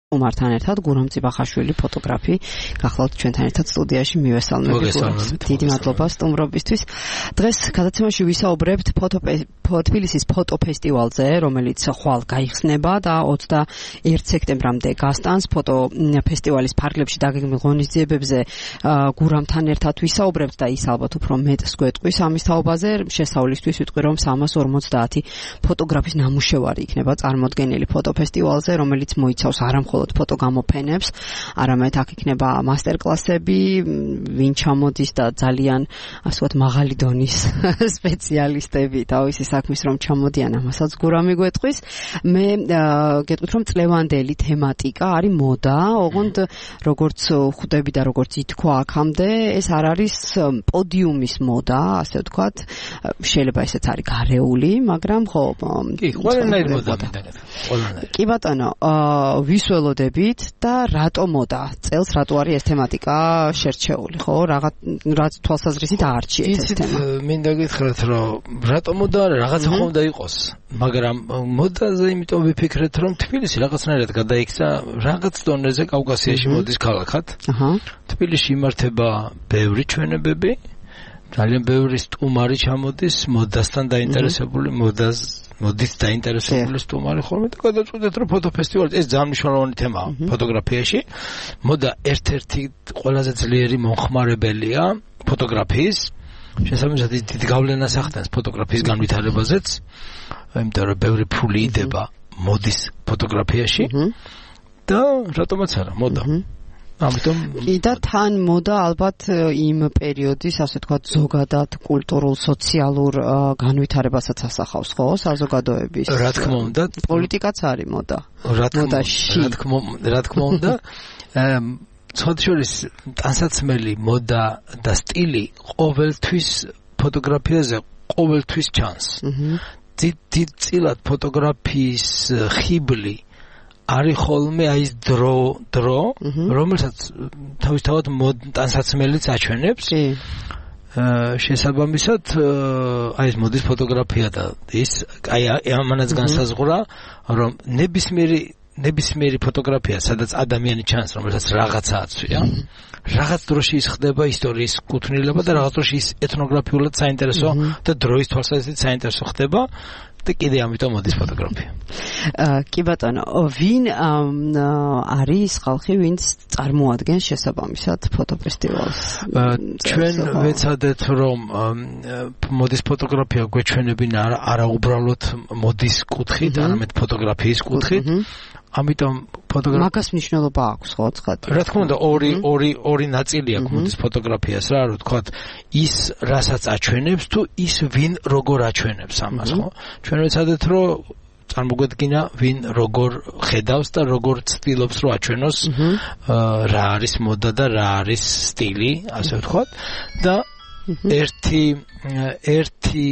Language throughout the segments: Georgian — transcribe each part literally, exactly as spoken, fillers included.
უმართან ერთად გურამ წიბახაშვილი ფოტოგრაფი გახლავთ ჩვენთან ერთად სტუდიაში მივესალმებით. დიდი მადლობა სტუმრობისთვის. დღეს გადაცემაში ვისაუბრებთ თბილისის ფოტოფესტივალზე, რომელიც ხვალ გაიხსნება და ოცდაერთი სექტემბრამდე გასტანს. ფოტოფესტივალის ფარგლებში დაგეგმილ ღონისძიებებზე გურამთან ერთად ვისაუბრებთ და ის ალბათ უფრო მეტს გვეტყვის ამის თაობაზე. შესავლისთვის ვიტყვი რომ სამას ორმოცდაათი ფოტოგრაფის ნამუშევარი იქნება წარმოდგენილი ფოტოფესტივალზე, რომელიც მოიცავს არამხოლოდ ფოტოგამოფენებს, არამედ აქ იქნება მასტერკლასები, ვინ ჩამოდის და ძალიან ასე ვთქვათ მაღალი დონის სპეციალისტები თავისი საქმის რომ ჩამოდიან, ამასაც გურამი გვეტყვის. მე გეტყვით რომ წლევანდელი თემატიკა არის მოდა, ოღონდ როგორც ხვდები და როგორც ითქვა აქამდე, ეს არ არის პოდიუმის მოდა, ასე ვთქვათ, შეიძლება ესეც არის გარეული, მაგრამ ხო, კი, ყველანაირი მოდა მინდა. კი ბატონო, ვისველ და რატო მოდა წელს რატო არის ეს თემატიკა შერჩეული, ხო? რაღაც რაც თვალსაზრისით აარჩიეთ ეს თემა. მინდა გითხრათ რომ რატო მოდა რაღაცა ხომ უნდა იყოს, მაგრამ მოდაზე იმიტომ ვიფიქრეთ რომ თბილისი რაღაცნაირად გადაიქცა რაღაც დონეზე კავკასიაში მოდის ქალაქად. აჰა. თბილისში იმართება ბევრი ჩვენებები, ძალიან ბევრი სტუმარი ჩამოდის მოდასთან დაინტერესებული, მოდას მოდის დაინტერესებული სტუმარი ხოლმე და გადაწყვეტეთ რომ ფოტოფესტივალი ეს ძალიან მნიშვნელოვანი თემაა ფოტოგრაფიაში. მოდა ერთ-ერთი ყველაზე ძლიერი მომხმარებელია ფოტოგრაფიის. შესაბამისად დიდი გავლენას ახდენს ფოტოგრაფიის განვითარებაზეც, იმიტომ რომ ბევრი ფული იდება მოდის ფოტოგრაფიაში და რატომაც არა მოდა. ამიტომ და თან მოდა ალბათ იმ პერიოდის, ასე ვთქვათ, ზოგადად კულტურულ, სოციალურ განვითარებასაც ასახავს, ხო, საზოგადოების. რა თქმა უნდა, პოლიტიკაც არის მოდა. რა თქმა რა თქმა უნდა, ცოტაშორის ტანსაცმელი მოდა და სტილი ყოველთვის ფოტოგრაფიაზე ყოველთვის ჩანს. დიდ წილად ფოტოგრაფიის ხიბლი არის ხოლმე აი ეს დრო დრო რომელსაც თავისთავად ტანსაცმელიც აჩვენებს. კი. შესაბამისად აი ეს მოდის ფოტოგრაფია და ის აი ამანაც განსაზღვრა რომ ნებისმიერი ნებისმიერი ფოტოგრაფია სადაც ადამიანი ჩანს რომელსაც რაღაცა აცვია, რაღაც დროში ის ხდება ისტორიის კუთვნილება და რაღაც დროში ის ეთნოგრაფიულად საინტერესო და დროის თვალსაზრისით საინტერესო ხდება. და კიდე ამიტომ მოდის ფოტოგრაფია. კი ბატონო, ვინ არის ხალხი, ვინც წარმოადგენს შესაბამისად ფოტოფესტივალს? ჩვენ ვეცადეთ რომ მოდის ფოტოგრაფია გვეჩვენებინა არა უბრალოდ მოდის კუთხით, არამედ ფოტოგრაფიის კუთხით. ამიტომ ფოტოგრაფია მაგას მნიშვნელობა აქვს, ხო, ცხადია. რა თქმა უნდა, ორი ორი ორი ნაწილი აქვს მოდის ფოტოგრაფიას, რა რო ვთქვათ, ის რასაც აჩვენებს თუ ის ვინ როგორ აჩვენებს ამას, ხო? ჩვენ ვეცადეთ რომ წარმოგვედგინა ვინ როგორ ხედავს და როგორ ცდილობს რომ აჩვენოს რა არის მოდა და რა არის სტილი, ასე ვთქვათ. და ერთი ერთი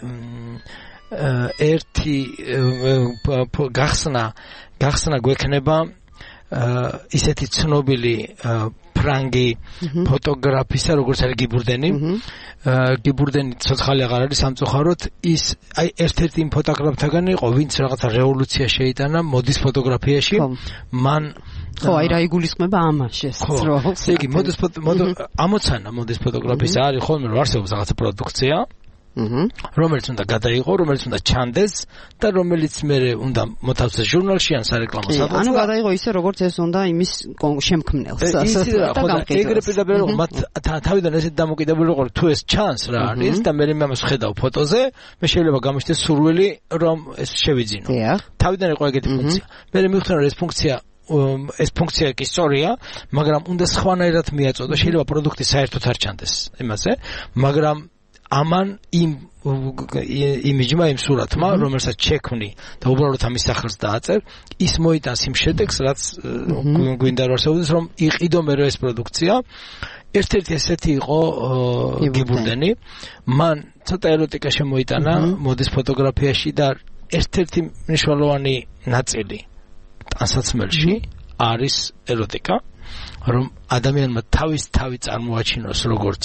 ერთი გახსნა გახსნა გვექნება ისეთი ცნობილი ფრანგი ფოტოგრაფისა, როგორც არის გიბურდენი. გიბურდენი ცოცხალი აღარ არის სამწუხაროდ, ის აი ერთ-ერთი იმ ფოტოგრაფთაგან იყო, ვინც რაღაცა რევოლუცია შეიტანა მოდის ფოტოგრაფიაში. მან ხო, აი რა იგულისხმება ამაში შესრულს. იგი მოდის ამოცანა მოდის ფოტოგრაფიის არის ხოლმე რომ არსებობს რაღაცა პროდუქცია. რომელიც უნდა გადაიღო, რომელიც უნდა ჩანდეს და რომელიც მე უნდა მოთავსდეს ჟურნალში ან სარეკლამო სადღაც. ანუ გადაიღო ისე როგორც ეს უნდა იმის შემქმნელს. ისე რა, ხო და ეგრე პირდაპირ რომ მათ თავიდან ესეთ დამოკიდებული ვიყო, თუ ეს ჩანს რა არის და მე მე ამას ვხედავ ფოტოზე, მე შეიძლება გამიშდეს სურვილი რომ ეს შევიძინო. თავიდან იყო ეგეთი ფუნქცია. მე მივხვდი რომ ეს ფუნქცია ეს ფუნქცია კი სწორია, მაგრამ უნდა სხვანაირად მიაწოდო, შეიძლება პროდუქტი საერთოდ არ ჩანდეს იმაზე, მაგრამ ამან იმ იმიჯმა იმ სურათმა, რომელსაც შექმნი და უბრალოდ ამის სახელს დააწერ, ის მოიტანს იმ შედეგს, რაც გვინდა რომ არსებობდეს, რომ იყიდო მერე ეს პროდუქცია. ერთ-ერთი ესეთი იყო გიბურდენი. მან ცოტა ეროტიკა შემოიტანა მოდის ფოტოგრაფიაში და ერთ-ერთი მნიშვნელოვანი ნაწილი ტანსაცმელში არის ეროტიკა, რომ ადამიანმა თავის თავი წარმოაჩინოს როგორც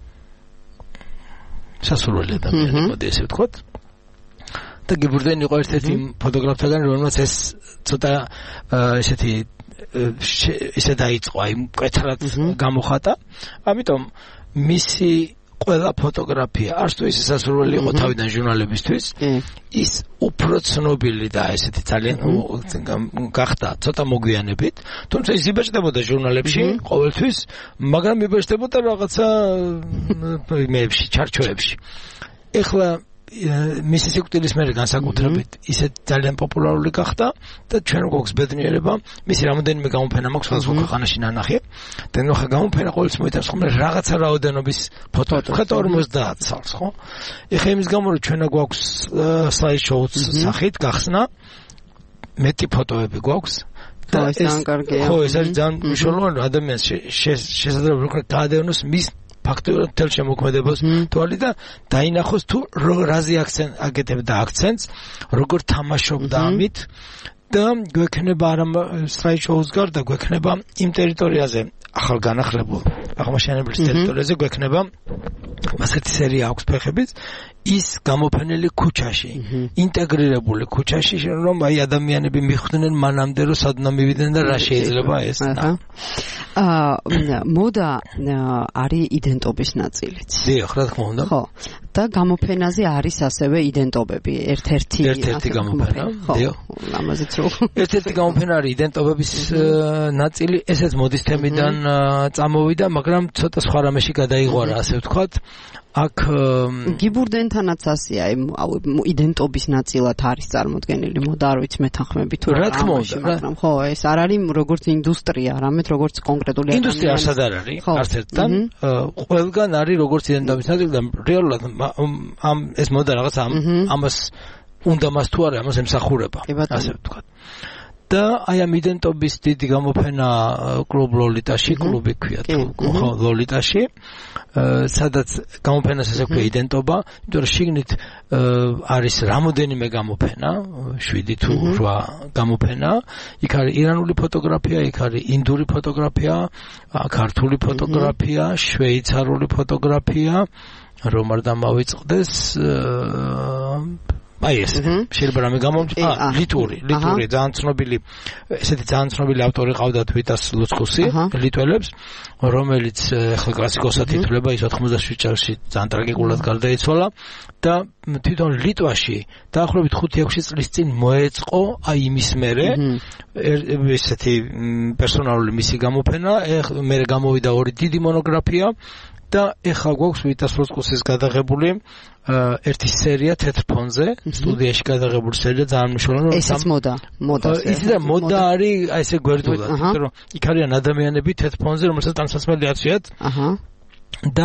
სასურველი ადამიანი, მოდი ესე ვთქვათ. და გიბურდენი იყო ერთ-ერთი ფოტოგრაფთაგან, რომელმაც ეს ცოტა ესეთი ისე დაიწყო, აი მკვეთრად გამოხატა. ამიტომ მისი ყველა ფოტოგრაფია არც თუ ისე სასურველი იყო თავიდან ჟურნალებისთვის, ის უფრო ცნობილი და ესეთი ძალიან გახდა ცოტა მოგვიანებით, თუმცა ის იბეჭდებოდა ჟურნალებში ყოველთვის, მაგრამ იბეჭდებოდა რაღაცა მეებში, ჩარჩოებში. ეხლა მისი სიკვდილის მერე განსაკუთრებით ისე ძალიან პოპულარული გახდა და ჩვენ გვაქვს ბედნიერება, მისი რამოდენიმე გამოფენა მაქვს სხვადასხვა ქვეყანაში ნანახი. და ნუ ხა გამოფენა ყოველთვის მოიტანს ხოლმე რაღაცა რაოდენობის ფოტო, ხეთ ორმოცდაათ წელს, ხო? ეხლა იმის გამო რომ ჩვენა გვაქვს slideshow-ს სახით გახსნა, მეტი ფოტოები გვაქვს. და ეს ხო, ეს არის ძალიან მნიშვნელოვანი ადამიანს შესაძლებელი რომ გაადევნოს მის ფაქტობრივად თელ შემოქმედებას თვალი და დაინახოს თუ რაზე აქცენტ აკეთებდა აქცენტს, როგორ თამაშობდა ამით და გვექნება არა slideshow-ს გარდა გვექნება იმ ტერიტორიაზე ახალ განახლებულ აღმაშენებლის ტერიტორიაზე გვექნება ასეთი სერია აქვს ფეხებით ის გამოფენილი ქუჩაში ინტეგრირებული ქუჩაში რომ აი ადამიანები მიხვდნენ მანამდე რომ სადნა მივიდნენ და რა შეიძლება ეს აა მოდა არის იდენტობის ნაწილიც დიახ რა თქმა უნდა ხო და გამოფენაზე არის ასევე იდენტობები ერთ-ერთი ერთ-ერთი გამოფენა დიახ ამაზეც რო ერთ-ერთი გამოფენა არის იდენტობების ნაწილი ესეც მოდის თემიდან წამოვიდა მაგრამ ცოტა სხვა რამეში გადაიღვარა ასე ვთქვათ აქ გიბურდენთანაც ასეა იდენტობის ნაწილად არის წარმოდგენილი მოდა არ ვიცი მეთანხმები თუ რა თქმა უნდა მაგრამ ხო ეს არ არის როგორც ინდუსტრია არამედ როგორც კონკრეტული ინდუსტრია არცად არ არის არც ერთთან ყველგან არის როგორც იდენტობის ნაწილი და რეალურად ამ ეს მოდა რაღაც ამას უნდა მას თუ არა ამას ემსახურება ასე ვთქვათ და აი ამ იდენტობის დიდი გამოფენა კლუბ ლოლიტაში, კლუბი ქვია ხო ლოლიტაში, სადაც გამოფენას ესე ქვია იდენტობა, იმიტომ რომ შიგნით არის რამოდენიმე გამოფენა, შვიდი თუ რვა გამოფენა, იქ არის ირანული ფოტოგრაფია, იქ არის ინდური ფოტოგრაფია, ქართული ფოტოგრაფია, შვეიცარიული ფოტოგრაფია, რომ არ დამავიწყდეს აი ეს შეიძლება რამე გამომწვა ლიტური ლიტური ძალიან ცნობილი ესეთი ძალიან ცნობილი ავტორი ყავდათ ვიტას ლუცხუსი ლიტველებს რომელიც ახლა კლასიკოსად ითვლება ის ოთხმოცდაშვიდ წელს ძალიან ტრაგიკულად გარდაიცვალა და თვითონ ლიტვაში დაახლოებით ხუთი ექვსი წლის წინ მოეწყო აი იმის მერე ესეთი პერსონალური მისი გამოფენა მერე გამოვიდა ორი დიდი მონოგრაფია და ეხლა გვაქვს ვიტას ლუცხუსის გადაღებული ერთი სერია თეთრ ფონზე სტუდიაში გადაღებული სერია ძალიან მნიშვნელოვანი ესეც მოდა მოდა ისე და მოდა არის აი ესე გვერდულად იმიტომ რომ იქ არიან ადამიანები თეთრ ფონზე რომელსაც ტანსაცმელი აცვიათ აჰა და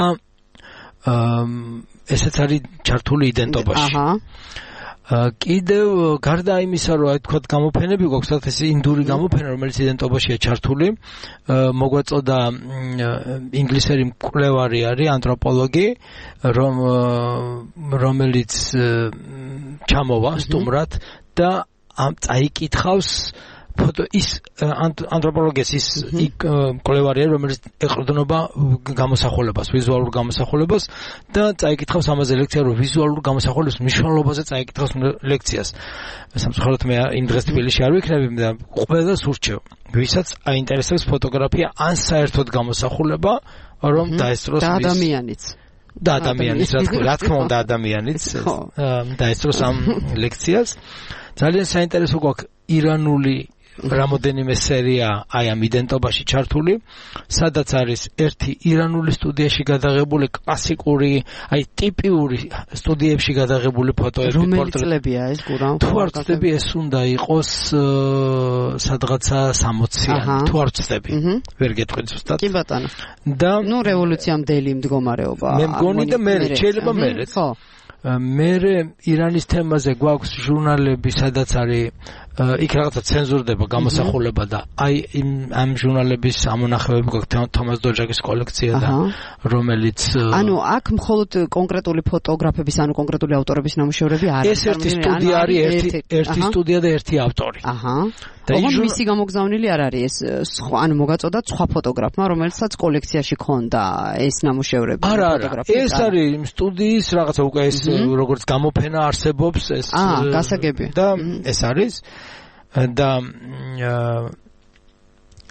ესეც არის ჩართული იდენტობაში აჰა კიდევ გარდა იმისა რომ აი თქვა გამოფენები გვაქვს თათ ეს ინდური გამოფენა რომელიც იდენტობაშია ჩართული მოგვაწოდა ინგლისელი მკვლევარი არის ანთროპოლოგი რომ რომელიც ჩამოვა სტუმრად და ამ წაიკითხავს ფოტო ის ანთროპოლოგიის ის მკვლევარია რომელიც ეყრდნობა გამოსახულებას ვიზუალურ გამოსახულებას და წაიკითხავს ამაზე ლექცია რომ ვიზუალურ გამოსახულების მნიშვნელობაზე წაიკითხავს ლექციას სამწუხაროდ მე იმ დღეს თბილისში არ ვიქნები და ყველას ურჩევ ვისაც აინტერესებს ფოტოგრაფია ან საერთოდ გამოსახულება რომ დაესწროს და ადამიანიც და ადამიანიც რა თქმა უნდა ადამიანიც დაესწროს ამ ლექციას ძალიან საინტერესო გვაქვს ირანული რამოდენიმე სერია აი ამ იდენტობაში ჩართული, სადაც არის ერთი ირანული სტუდიაში გადაღებული კლასიკური, აი ტიპიური სტუდიებში გადაღებული ფოტოები, პორტრეტები. რომელი წლებია ეს გურამ? თუ არ ვწდები, ეს უნდა იყოს სადღაცა სამოციანი, თუ არ ვწდები. ვერ გეტყვი ზუსტად. კი ბატონო. და ნუ რევოლუციამდელი მდგომარეობა. მე მგონი და მე შეიძლება მე. ხო. მე ირანის თემაზე გვაქვს ჟურნალები, სადაც არის იქ რაღაცა ცენზურდება გამოსახულება და აი ამ ჟურნალების ამონახებები გვაქვს თომას დოჯაკის კოლექცია და რომელიც ანუ აქ მხოლოდ კონკრეტული ფოტოგრაფების ანუ კონკრეტული ავტორების ნამუშევრები არის ეს ერთი სტუდია არის ერთი ერთი სტუდია და ერთი ავტორი აჰა და მისი გამოგზავნილი არ არის ეს სხვა ანუ მოგაწოდა სხვა ფოტოგრაფმა რომელსაც კოლექციაში ქონდა ეს ნამუშევრები ფოტოგრაფია ეს არის სტუდიის რაღაცა უკვე ეს როგორც გამოფენა არსებობს ეს აა გასაგები და ეს არის და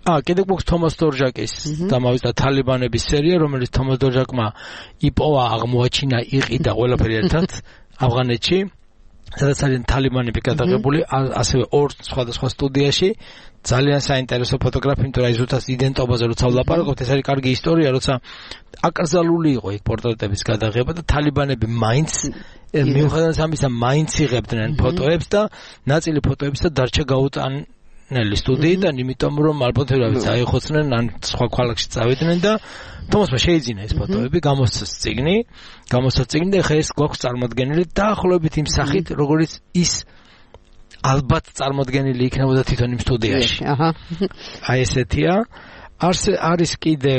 აა კიდე გვაქვს თომას დორჟაკის დამავიდა თალიბანების სერია, რომელიც თომას დორჟაკმა იპოვა, აღმოაჩინა, იყიდა ყველაფერი ერთად ავღანეთში, სადაც არის თალიბანები გადაღებული, ასევე ორ სხვადასხვა სტუდიაში. ძალიან საინტერესო ფოტოგრაფია, იმიტომ რომ ზუსტად იდენტობაზე როცა ვლაპარაკობთ, ეს არის კარგი ისტორია, როცა აკრძალული იყო იქ პორტრეტების გადაღება და თალიბანები მაინც მიუხედავად ამისა მაინც იღებდნენ ფოტოებს და ნაწილი ფოტოებს და დარჩა გაუტანელი სტუდიიდან, იმიტომ რომ ალბათ ვერავის აიხოცნენ, ან სხვა ქალაქში წავიდნენ და თომასმა შეიძინა ეს ფოტოები, გამოსცა წიგნი, გამოსცა წიგნი და ხა ეს გვაქვს წარმოდგენილი დაახლოებით იმ სახით, როგორც ის ალბათ წარმოდგენილი იქნებოდა თვითონ იმ სტუდიაში. აჰა. აი ესეთია. არს არის კიდევ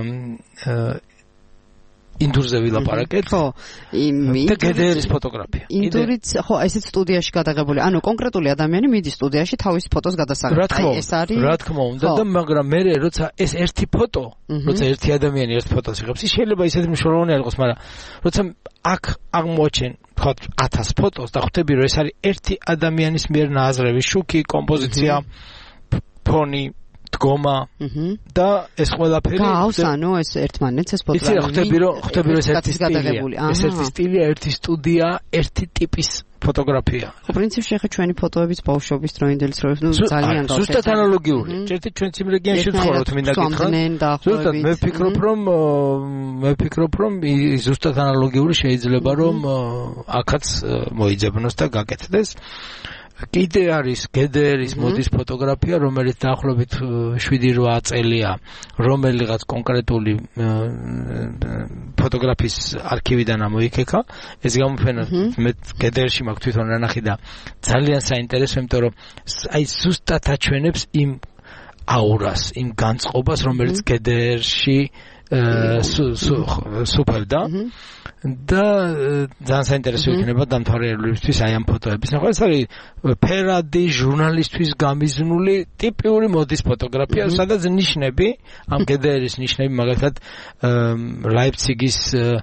ინდურზე ვილაპარაკეთ. ხო, იმ გედერის ფოტოგრაფია. ინდურიც, ხო, ესეც სტუდიაში გადაღებული. ანუ კონკრეტული ადამიანი მიდის სტუდიაში თავის ფოტოს გადასაღებად. აი ეს არის. რა თქმა უნდა, და მაგრამ მე როცა ეს ერთი ფოტო, როცა ერთი ადამიანი ერთ ფოტოს იღებს, ის შეიძლება ისეთი მნიშვნელოვანი არ იყოს, მაგრამ როცა აქ აღმოაჩენ ვთქვათ ათას ფოტოს და ხვდები რომ ეს არის ერთი ადამიანის მიერ ნააზრევი შუქი, კომპოზიცია, ფონი, დგომა და ეს ყველაფერი გავს, ანუ ეს ერთმანეთს ეს ფოტოები. იცი რა ხვდები რომ ხვდები რომ ეს ერთი სტილია. ეს ერთი სტილია, ერთი სტუდია, ერთი ტიპის ფოტოგრაფია. ხო, პრინციპში ახლა ჩვენი ფოტოების ბავშვობის დროინდელი ცხოველები ნუ ძალიან გავხსენე. ზუსტად ანალოგიური. ერთი ჩვენც იმ რეგიონში ვცხოვრობთ, მინდა გითხრათ. ზუსტად მე ვფიქრობ რომ მე ვფიქრობ რომ ზუსტად ანალოგიური შეიძლება რომ აქაც მოიძებნოს და გაკეთდეს. კიდე არის გედერის მოდის ფოტოგრაფია, რომელიც დაახლოებით შვიდი რვა წელია, რომელიღაც კონკრეტული ფოტოგრაფის არქივიდან ამოიქეკა. ეს გამოფენა მე გედერში მაქვს თვითონ რანახი და ძალიან საინტერესო, იმიტომ რომ აი ზუსტად აჩვენებს იმ აურას, იმ განწყობას, რომელიც გედერში სუფევდა. და ძალიან საინტერესო იქნება დამთვალიერებისთვის აი ამ ფოტოების ნახვა. ეს არის ფერადი ჟურნალისტვის გამიზნული ტიპიური მოდის ფოტოგრაფია, სადაც ნიშნები, ამ გედერის ნიშნები, მაგალითად ლაიფციგის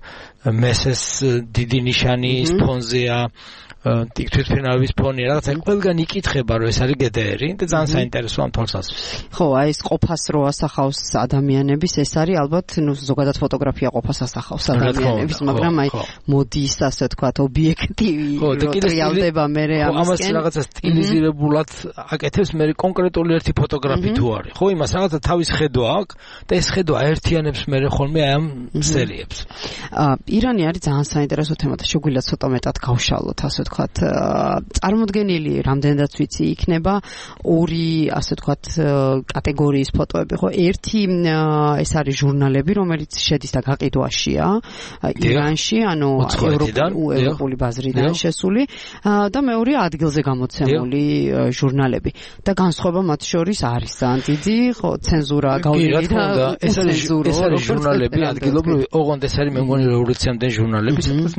მესეს დიდი ნიშანი ის ფონზეა, თვითმფრინავების ფონი, რაღაცა ყველგან იკითხება, რომ ეს არის გედერი და ძალიან საინტერესო ამ თვალსაზრისით. ხო, აი ეს ყოფას რო ასახავს ადამიანების, ეს არის ალბათ, ნუ ზოგადად ფოტოგრაფია ყოფას ასახავს ადამიანების, მაგრამ აი მოდის, ასე ვთქვათ, ობიექტივი რო ტრიალდება მერე ამისკენ. ამას რაღაცა სტილიზირებულად აკეთებს მე კონკრეტული ერთი ფოტოგრაფი თუ არის. ხო, იმას რაღაცა თავის ხედვა აქვს და ეს ხედვა აერთიანებს მე ხოლმე აი ამ სერიებს. ირანი არის ძალიან საინტერესო თემა და შეგვიძლია ცოტა მეტად გავშალოთ, ასე ვთქვათ. წარმოდგენილი რამდენადაც ვიცი იქნება ორი ასე ვთქვათ კატეგორიის ფოტოები, ხო? ერთი ეს არის ჟურნალები, რომელიც შედის და გაყიდვაშია ირანში, ანუ ევროპული ბაზრიდან შესული და მეორე ადგილზე გამოცემული ჟურნალები. და განსხვავება მათ შორის არის ძალიან დიდი, ხო, ცენზურა გავლილი და ეს არის ეს არის ჟურნალები ადგილობრივი, ოღონდ ეს არის მე მგონი რევოლუციამდე ჟურნალები,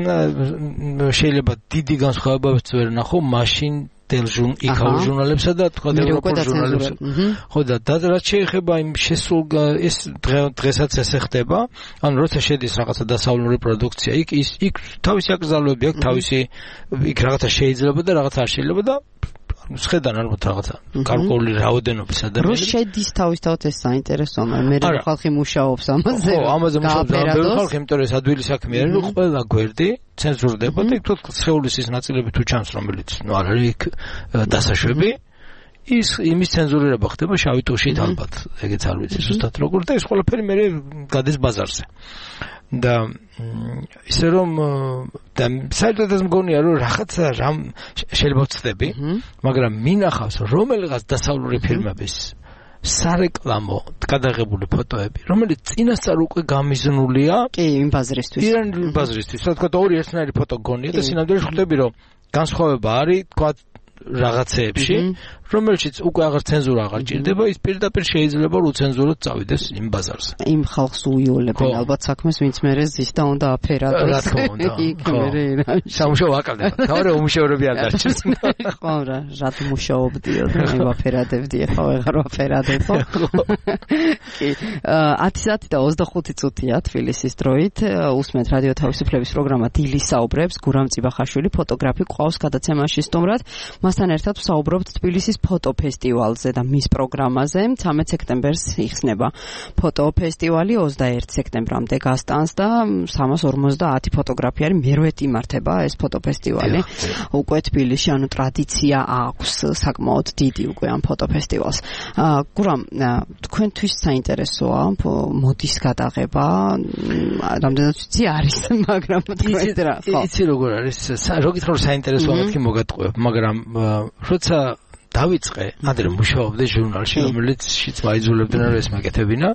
შეიძლება დიდი განსხვავება ხებაც ვერ ნახო მაშინ დელჟუნ იქაურ ჟურნალებსა და თქვა ევროპულ ჟურნალებსა. ხო და რაც შეეხება იმ შესულ ეს დღესაც ესე ხდება, ანუ როცა შედის რაღაცა დასავლური პროდუქცია, იქ ის იქ თავისი აკრძალვები აქვს, თავისი იქ რაღაცა შეიძლება და რაღაცა არ შეიძლება და შეხედან ალბათ რაღაცა კალკულური რაოდენობის ადამიანები. რო შედის თავისთავად ეს საინტერესოა, მე მე ხალხი მუშაობს ამაზე. ხო, ამაზე მუშაობს ბევრი ხალხი, იმიტომ რომ ეს ადვილი საქმე არის, რომ ყველა გვერდი ცენზურდება და იქ თქო სხეულის ის ნაწილები თუ ჩანს, რომელიც ნუ არ არის იქ დასაშვები, ის იმის ცენზურირება ხდება შავი ტუშით ალბათ, ეგეც არ ვიცი ზუსტად როგორ და ეს ყველაფერი მე გადის ბაზარზე. და ისე რომ და საერთოდ ეს მგონია რომ რაღაცა რამ შეიძლება ვწდები, მაგრამ მინახავს რომელიღაც დასავლური ფილმების სარეკლამო გადაღებული ფოტოები, რომელიც წინასწარ უკვე გამიზნულია კი იმ ბაზრისთვის. ირანული ბაზრისთვის. რა თქმა უნდა, ორი ერთნაირი ფოტო გონია და სინამდვილეში ხვდები რომ განსხვავება არის, თქვა რაღაცეებში, რომელშიც უკვე აღარ ცენზურა აღარ ჭირდება, ის პირდაპირ შეიძლება რომ უცენზუროდ წავიდეს იმ ბაზარზე. იმ ხალხს უიოლებენ ალბათ საქმეს, ვინც მერე ზის და უნდა აფერადოს. რა თქმა უნდა. სამუშაო აკალდება. თავი უმუშევრები არ დარჩეს. ხო რა, რად მუშაობდიო და მე ვაფერადებდი, ხო ვეღარ ვაფერადებო. კი. ათი საათი და ოცდახუთი წუთია თბილისის დროით. უსმენთ რადიო თავისუფლების პროგრამა დილის საუბრებს, გურამ წიბახაშვილი ფოტოგრაფი ყავს გადაცემაში სტუმრად. მასთან ერთად ვსაუბრობთ თბილისის ფოტოფესტივალზე და მის პროგრამაზე. ცამეტ სექტემბერს იხსნება ფოტოფესტივალი, ოცდაერთი სექტემბრამდე გასტანს და სამას ორმოცდაათი ფოტოგრაფი არის მერვე იმართება ეს ფოტოფესტივალი. უკვე თბილისში ანუ ტრადიცია აქვს საკმაოდ დიდი უკვე ამ ფოტოფესტივალს. გურამ, თქვენთვის საინტერესოა მოდის გადაღება, რამდენად ვიცი არის, მაგრამ თქვენ რა ხო? იცი როგორ არის, რო გითხრა საინტერესოა მეთქი მოგატყუებ, მაგრამ როცა დავიწყე, ადრე მუშაობდი ჟურნალში, რომელიც შიც მაიძულებდნენ რომ ეს მაკეთებინა,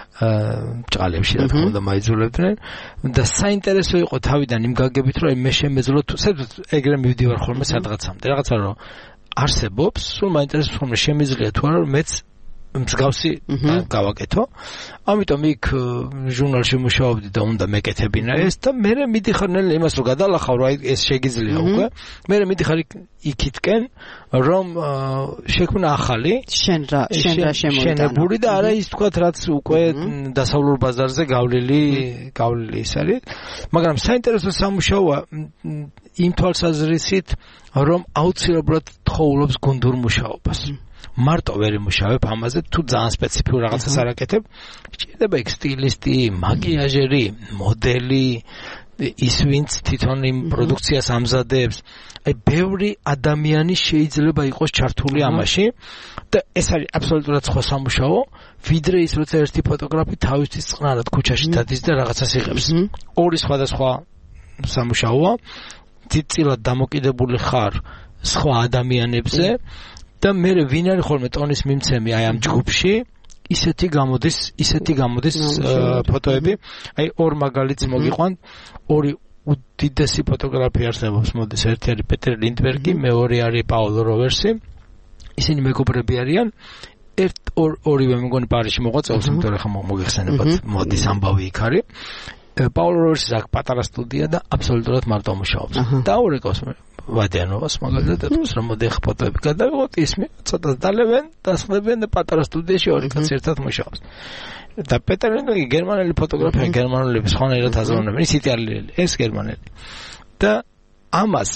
ჭყალებში რა თქმა უნდა მაიძულებდნენ და საინტერესო იყო თავიდან იმ გაგებით რომ მე შემეძლო თუ ეგრე მივდივარ ხოლმე სადღაცამდე, რაღაცა რომ არსებობს, სულ მაინტერესებს ხოლმე შემიძლია თუ არა რომ მეც მსგავსი გავაკეთო. ამიტომ იქ ჟურნალში მუშაობდი და უნდა მეკეთებინა ეს და მე მიდიხარ ნელ იმას რომ გადალახავ რომ აი ეს შეგიძლია უკვე. მე მიდიხარ იქითკენ რომ შექმნა ახალი შენ რა შენ რა შემოიტანა. შენებული და არა ის თქვა რაც უკვე დასავლურ ბაზარზე გავლილი გავლილი ის არის. მაგრამ საინტერესო სამუშაოა იმ თვალსაზრისით რომ აუცილებლად თხოვლობს გუნდურ მუშაობას. მარტო ვერ იმუშავებ ამაზე, თუ ძალიან სპეციფიურ რაღაცას არ აკეთებ, სჭირდება იქ სტილისტი, მაკიაჟერი, მოდელი, ის ვინც თვითონ იმ პროდუქციას ამზადებს. აი ბევრი ადამიანი შეიძლება იყოს ჩართული ამაში და ეს არის აბსოლუტურად სხვა სამუშაო, ვიდრე ის როცა ერთი ფოტოგრაფი თავისთვის წყნარად ქუჩაში დადის და რაღაცას იღებს. ორი სხვადასხვა სამუშაოა, ძირწილად დამოკიდებული ხარ სხვა ადამიანებზე და მე ვინ არის ხოლმე ტონის მიმცემი აი ამ ჯგუფში ისეთი გამოდის ისეთი გამოდის ფოტოები. აი ორ მაგალითს მოგიყვანთ. ორი უდიდესი ფოტოგრაფი არსებობს, მოდის, ერთი არის პეტერ ლინდბერგი, მეორე არის პაოლო როვერსი. ისინი მეგობრები არიან. ერთ ორივე მეგონი პარიზში მოღვაწეობს, იმიტომ რომ ხა მოგეხსენებათ მოდის ამბავი იქ არის. პაოლო როვერსის აქ პატარა სტუდია და აბსოლუტურად მარტო მუშაობს. დაურეკავს ვადიანოვას მაგალითად ეთქოს რომ მოდი ხა ფოტოები გადავიღოთ, ისმი ცოტა დალებენ, დასხდებენ და პატარა სტუდიაში ორი კაცი ერთად მუშაობს. და პეტერ ლინდბერგი გერმანელი ფოტოგრაფია, გერმანელები სხვანაირად აზროვნებენ, ისეთი არის ეს გერმანელი. და ამას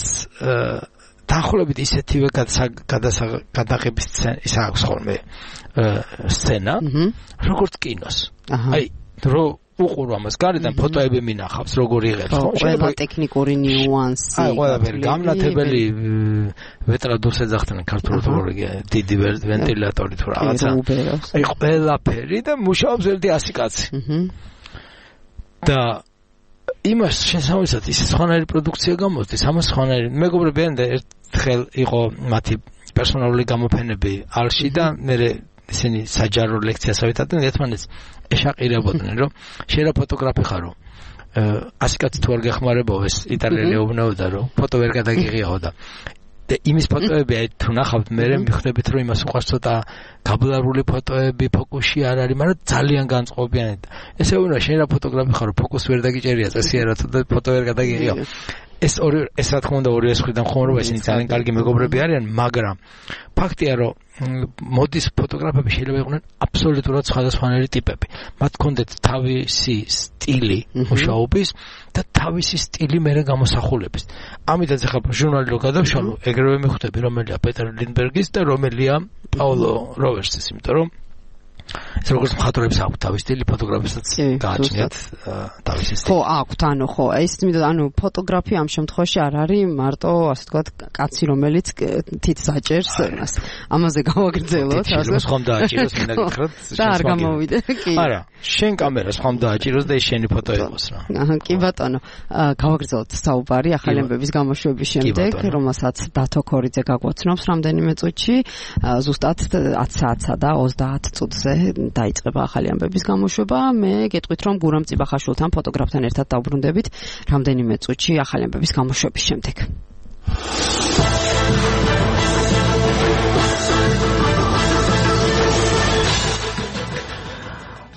დაახლოებით ისეთივე გადაღების ის აქვს ხოლმე სცენა, როგორც კინოს. აი რო უყურო ამას გარედან ფოტოები მინახავს როგორ იღებს ხო ყველა ტექნიკური ნიუანსი აი ყველაფერი გამნათებელი ვეტრადოს ეძახდნენ ქართულად როგორი დიდი ვენტილატორი თუ რაღაცა აი ყველაფერი და მუშაობს ერთი ასი კაცი და იმას შესაძლოა ის სხვანაირი პროდუქცია გამოსდეს ამას სხვანაირი მეგობრები და ერთხელ იყო მათი პერსონალური გამოფენები ალში და მე ისინი საჯარო ლექციას ავეთადნენ ერთმანეთს ეშაყირებოდნენ რომ შენ რა ფოტოგრაფი ხარო ასი კაცი თუ არ გეხმარებო ეს იტალიელი ეუბნებოდა რომ ფოტო ვერ გადაგიღიაო და და იმის ფოტოები აი თუ ნახავთ მე მიხვდებით რომ იმას უყვარს ცოტა გაბლარული ფოტოები ფოკუსში არ არის მაგრამ ძალიან განწყობიანად ესე უნდა შენ რა ფოტოგრაფი ხარო ფოკუსი ვერ დაგიჭერია წესიერად და ფოტო ვერ გადაგიღიაო ეს ორი ეს რა თქმა უნდა ორივე მხრიდან ხომრობა ისინი ძალიან კარგი მეგობრები არიან მაგრამ ფაქტია რომ მოდის ფოტოგრაფები შეიძლება იყვნენ აბსოლუტურად სხვადასხვანაირი ტიპები მათ ჰქონდათ თავისი სტილი მუშაობის და თავისი სტილი მერე გამოსახულების ამიტაც ახლა ჟურნალი რო გადავშალო ეგრევე მიხვდები რომელია პეტერ ლინდბერგის და რომელია პაოლო როვერსის იმიტომ რომ ეს როგორც მხატვრებს აქვს თავისი სტილი ფოტოგრაფისაც გააჩნიათ თავისი სტილი. ხო, აქვს, ანუ ხო, ეს იმიტომ ანუ ფოტოგრაფია ამ შემთხვევაში არ არის მარტო ასე ვთქვათ კაცი რომელიც თითს აჭერს მას. ამაზე გავაგრძელოთ, ასე. ხომ დააჭიროს მინდა გითხრათ. და არ გამოვიდე, კი. არა, შენ კამერას ხომ დააჭიროს და ეს შენი ფოტო იყოს რა. აჰა, კი ბატონო. გავაგრძელოთ საუბარი ახალი ამბების გამოშვების შემდეგ, რომელსაც დათო ქორიძე გაგვაცნობს რამდენიმე წუთში, ზუსტად ათი საათსა და ოცდაათ წუთზე დაიწყება ახალი ამბების გამოშვება. მე გეტყვით რომ გურამ წიბახაშვილთან ფოტოგრაფთან ერთად დავბრუნდებით რამდენიმე წუთში ახალი ამბების გამოშვების შემდეგ.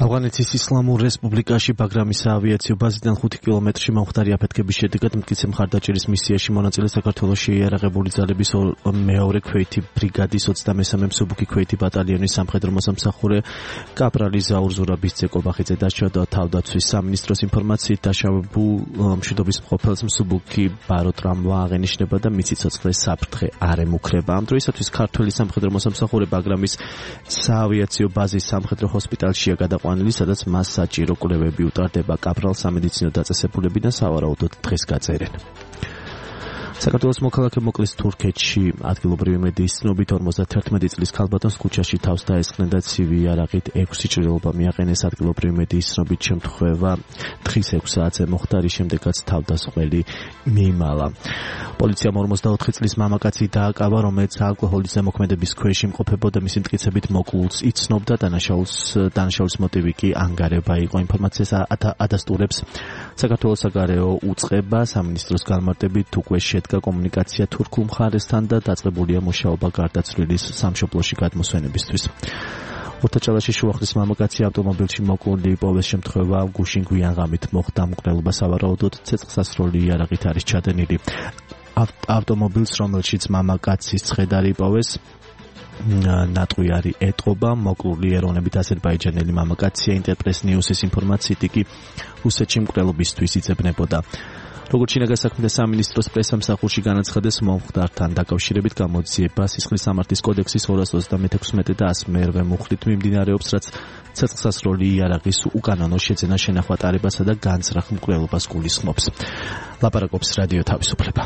ავღანეთის ისლამურ რესპუბლიკაში ბაგრამის საავიაციო ბაზიდან ხუთი კილომეტრში მომხდარი აფეთქების შედეგად მტკიცე მხარდაჭერის მისიაში მონაწილე საქართველოს შეიარაღებული ძალების მეორე ქვეითი ბრიგადის ოცდამესამე მსუბუქი ქვეითი ბატალიონის სამხედრო მოსამსახურე კაპრალი ზაურ ზურაბის ძეკობახიძე დაჩვენა თავდაცვის სამინისტროს ინფორმაციით დაშავებულ მშვიდობის მყოფელს მსუბუქი ბაროტრამვა აღენიშნება და მისი ცოცხლე საფრთხე არ ემუქრება. ამ დროისათვის ქართველი სამხედრო მოსამსახურე ბაგრამის საავიაციო ბაზის სამხედრო ჰოსპიტალშია გადაყვანილი, სადაც მას საჭირო კვლევები უტარდება. კაპრალს სამედიცინო დაწესებულები და სავარაუდოდ დღეს გაწერენ. საქართველოს მოქალაქე მოკლის თურქეთში ადგილობრივი მედიის ცნობით ორმოცდაათი წლის ქალბატონს ქუჩაში თავს დაესხნენ და ცივი იარაღით ექვსი ჭრილობა მიაყენეს. ადგილობრივი მედიის ცნობით შემთხვევა დღის ექვს საათზე მოხდა, რის შემდეგაც თავდასხმელი მიიმალა. პოლიციამ ორმოცდაოთხი წლის მამაკაცი დააკავა, რომელიც ალკოჰოლის ზემოქმედების ქვეშ იმყოფებოდა. მისი მტკიცებით მოკლულს იცნობდა, დანაშაულს დანაშაულის მოტივი კი ანგარება იყო. ინფორმაციას ადასტურებს საქართველოს საგარეო უწყება. სამინისტროს განმარტებით უკვე შედგა კომუნიკაცია თურქულ მხარესთან და დაწყებულია მუშაობა გარდაცვლილის სამშობლოში გადმოსვენებისთვის. ურთაჭალაში შუახნის მამაკაცი ავტომობილში მოკლული იპოვეს. შემთხვევა გუშინ გვიან ღამით მოხდა. მკვლელობა სავარაუდოდ ცეცხლსასროლი იარაღით არის ჩადენილი. ავტომობილს, რომელშიც მამაკაცის ცხედარი იპოვეს, ნატყვიარი ეტყობა. მოკლული ეროვნებით აზერბაიჯანელი მამაკაცია. ინტერპრეს ნიუსის ინფორმაციით იგი რუსეთში მკვლელობისთვის იძებნებოდა. როგორც შინაგან საქმეთა სამინისტროს პრესამსახურში განაცხადეს, მომხდართან დაკავშირებით გამოძიება სისხლის სამართლის კოდექსის ორას ოცდამეთექვსმეტე და ასი მერვე მუხლით მიმდინარეობს, რაც ცეცხლსასროლი იარაღის უკანონო შეძენა შენახვა ტარებასა და განზრახ მკვლელობას გულისხმობს. ლაპარაკობს რადიო თავისუფლება.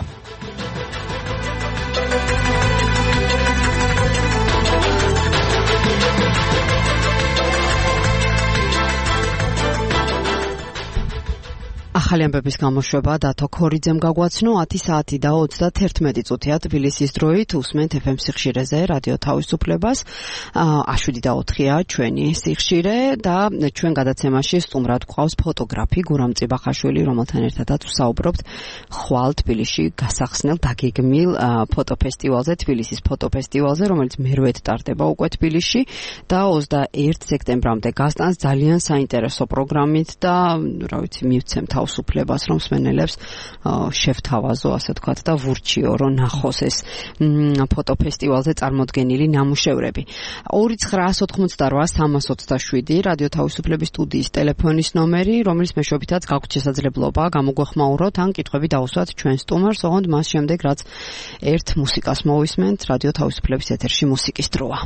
ახალი ამბების გამოშვება დათო ქორიძემ გაგვაცნო. ათი საათი და ოცდაერთი წუთია თბილისის დროით. უსმენთ ეფ ემ სიხშირეზე რადიო თავისუფლებას. აშვიდი და ოთხია ჩვენი სიხშირე და ჩვენ გადაცემაში სტუმრად გვყავს ფოტოგრაფი გურამ წიბახაშვილი, რომელთან ერთადაც ვსაუბრობთ ხვალ თბილისში გასახსნელ დაგეგმილ ფოტოფესტივალზე, თბილისის ფოტოფესტივალზე, რომელიც მერვედ ტარდება უკვე თბილისში და ოცდაერთი სექტემბრამდე გასტანს ძალიან საინტერესო პროგრამით და რა ვიცი მივცემ თავს უფლებას, რომ მსმენელებს შევთავაზო, ასე ვთქვათ, და ვურჩიო, რომ ნახოს ეს ფოტოფესტივალზე წარმოდგენილი ნამუშევრები. ორი ცხრა ოთხმოცდარვა სამას ოცდაშვიდი რადიო თავისუფლების სტუდიის ტელეფონის ნომერი, რომლის მეშვეობითაც გაქვთ შესაძლებლობა გამოგვეხმაუროთ ან კითხვები დაუსვათ ჩვენ სტუმარს, ოღონდ მას შემდეგ, რაც ერთ მუსიკას მოვისმენთ, რადიო თავისუფლების ეთერში მუსიკის დროა.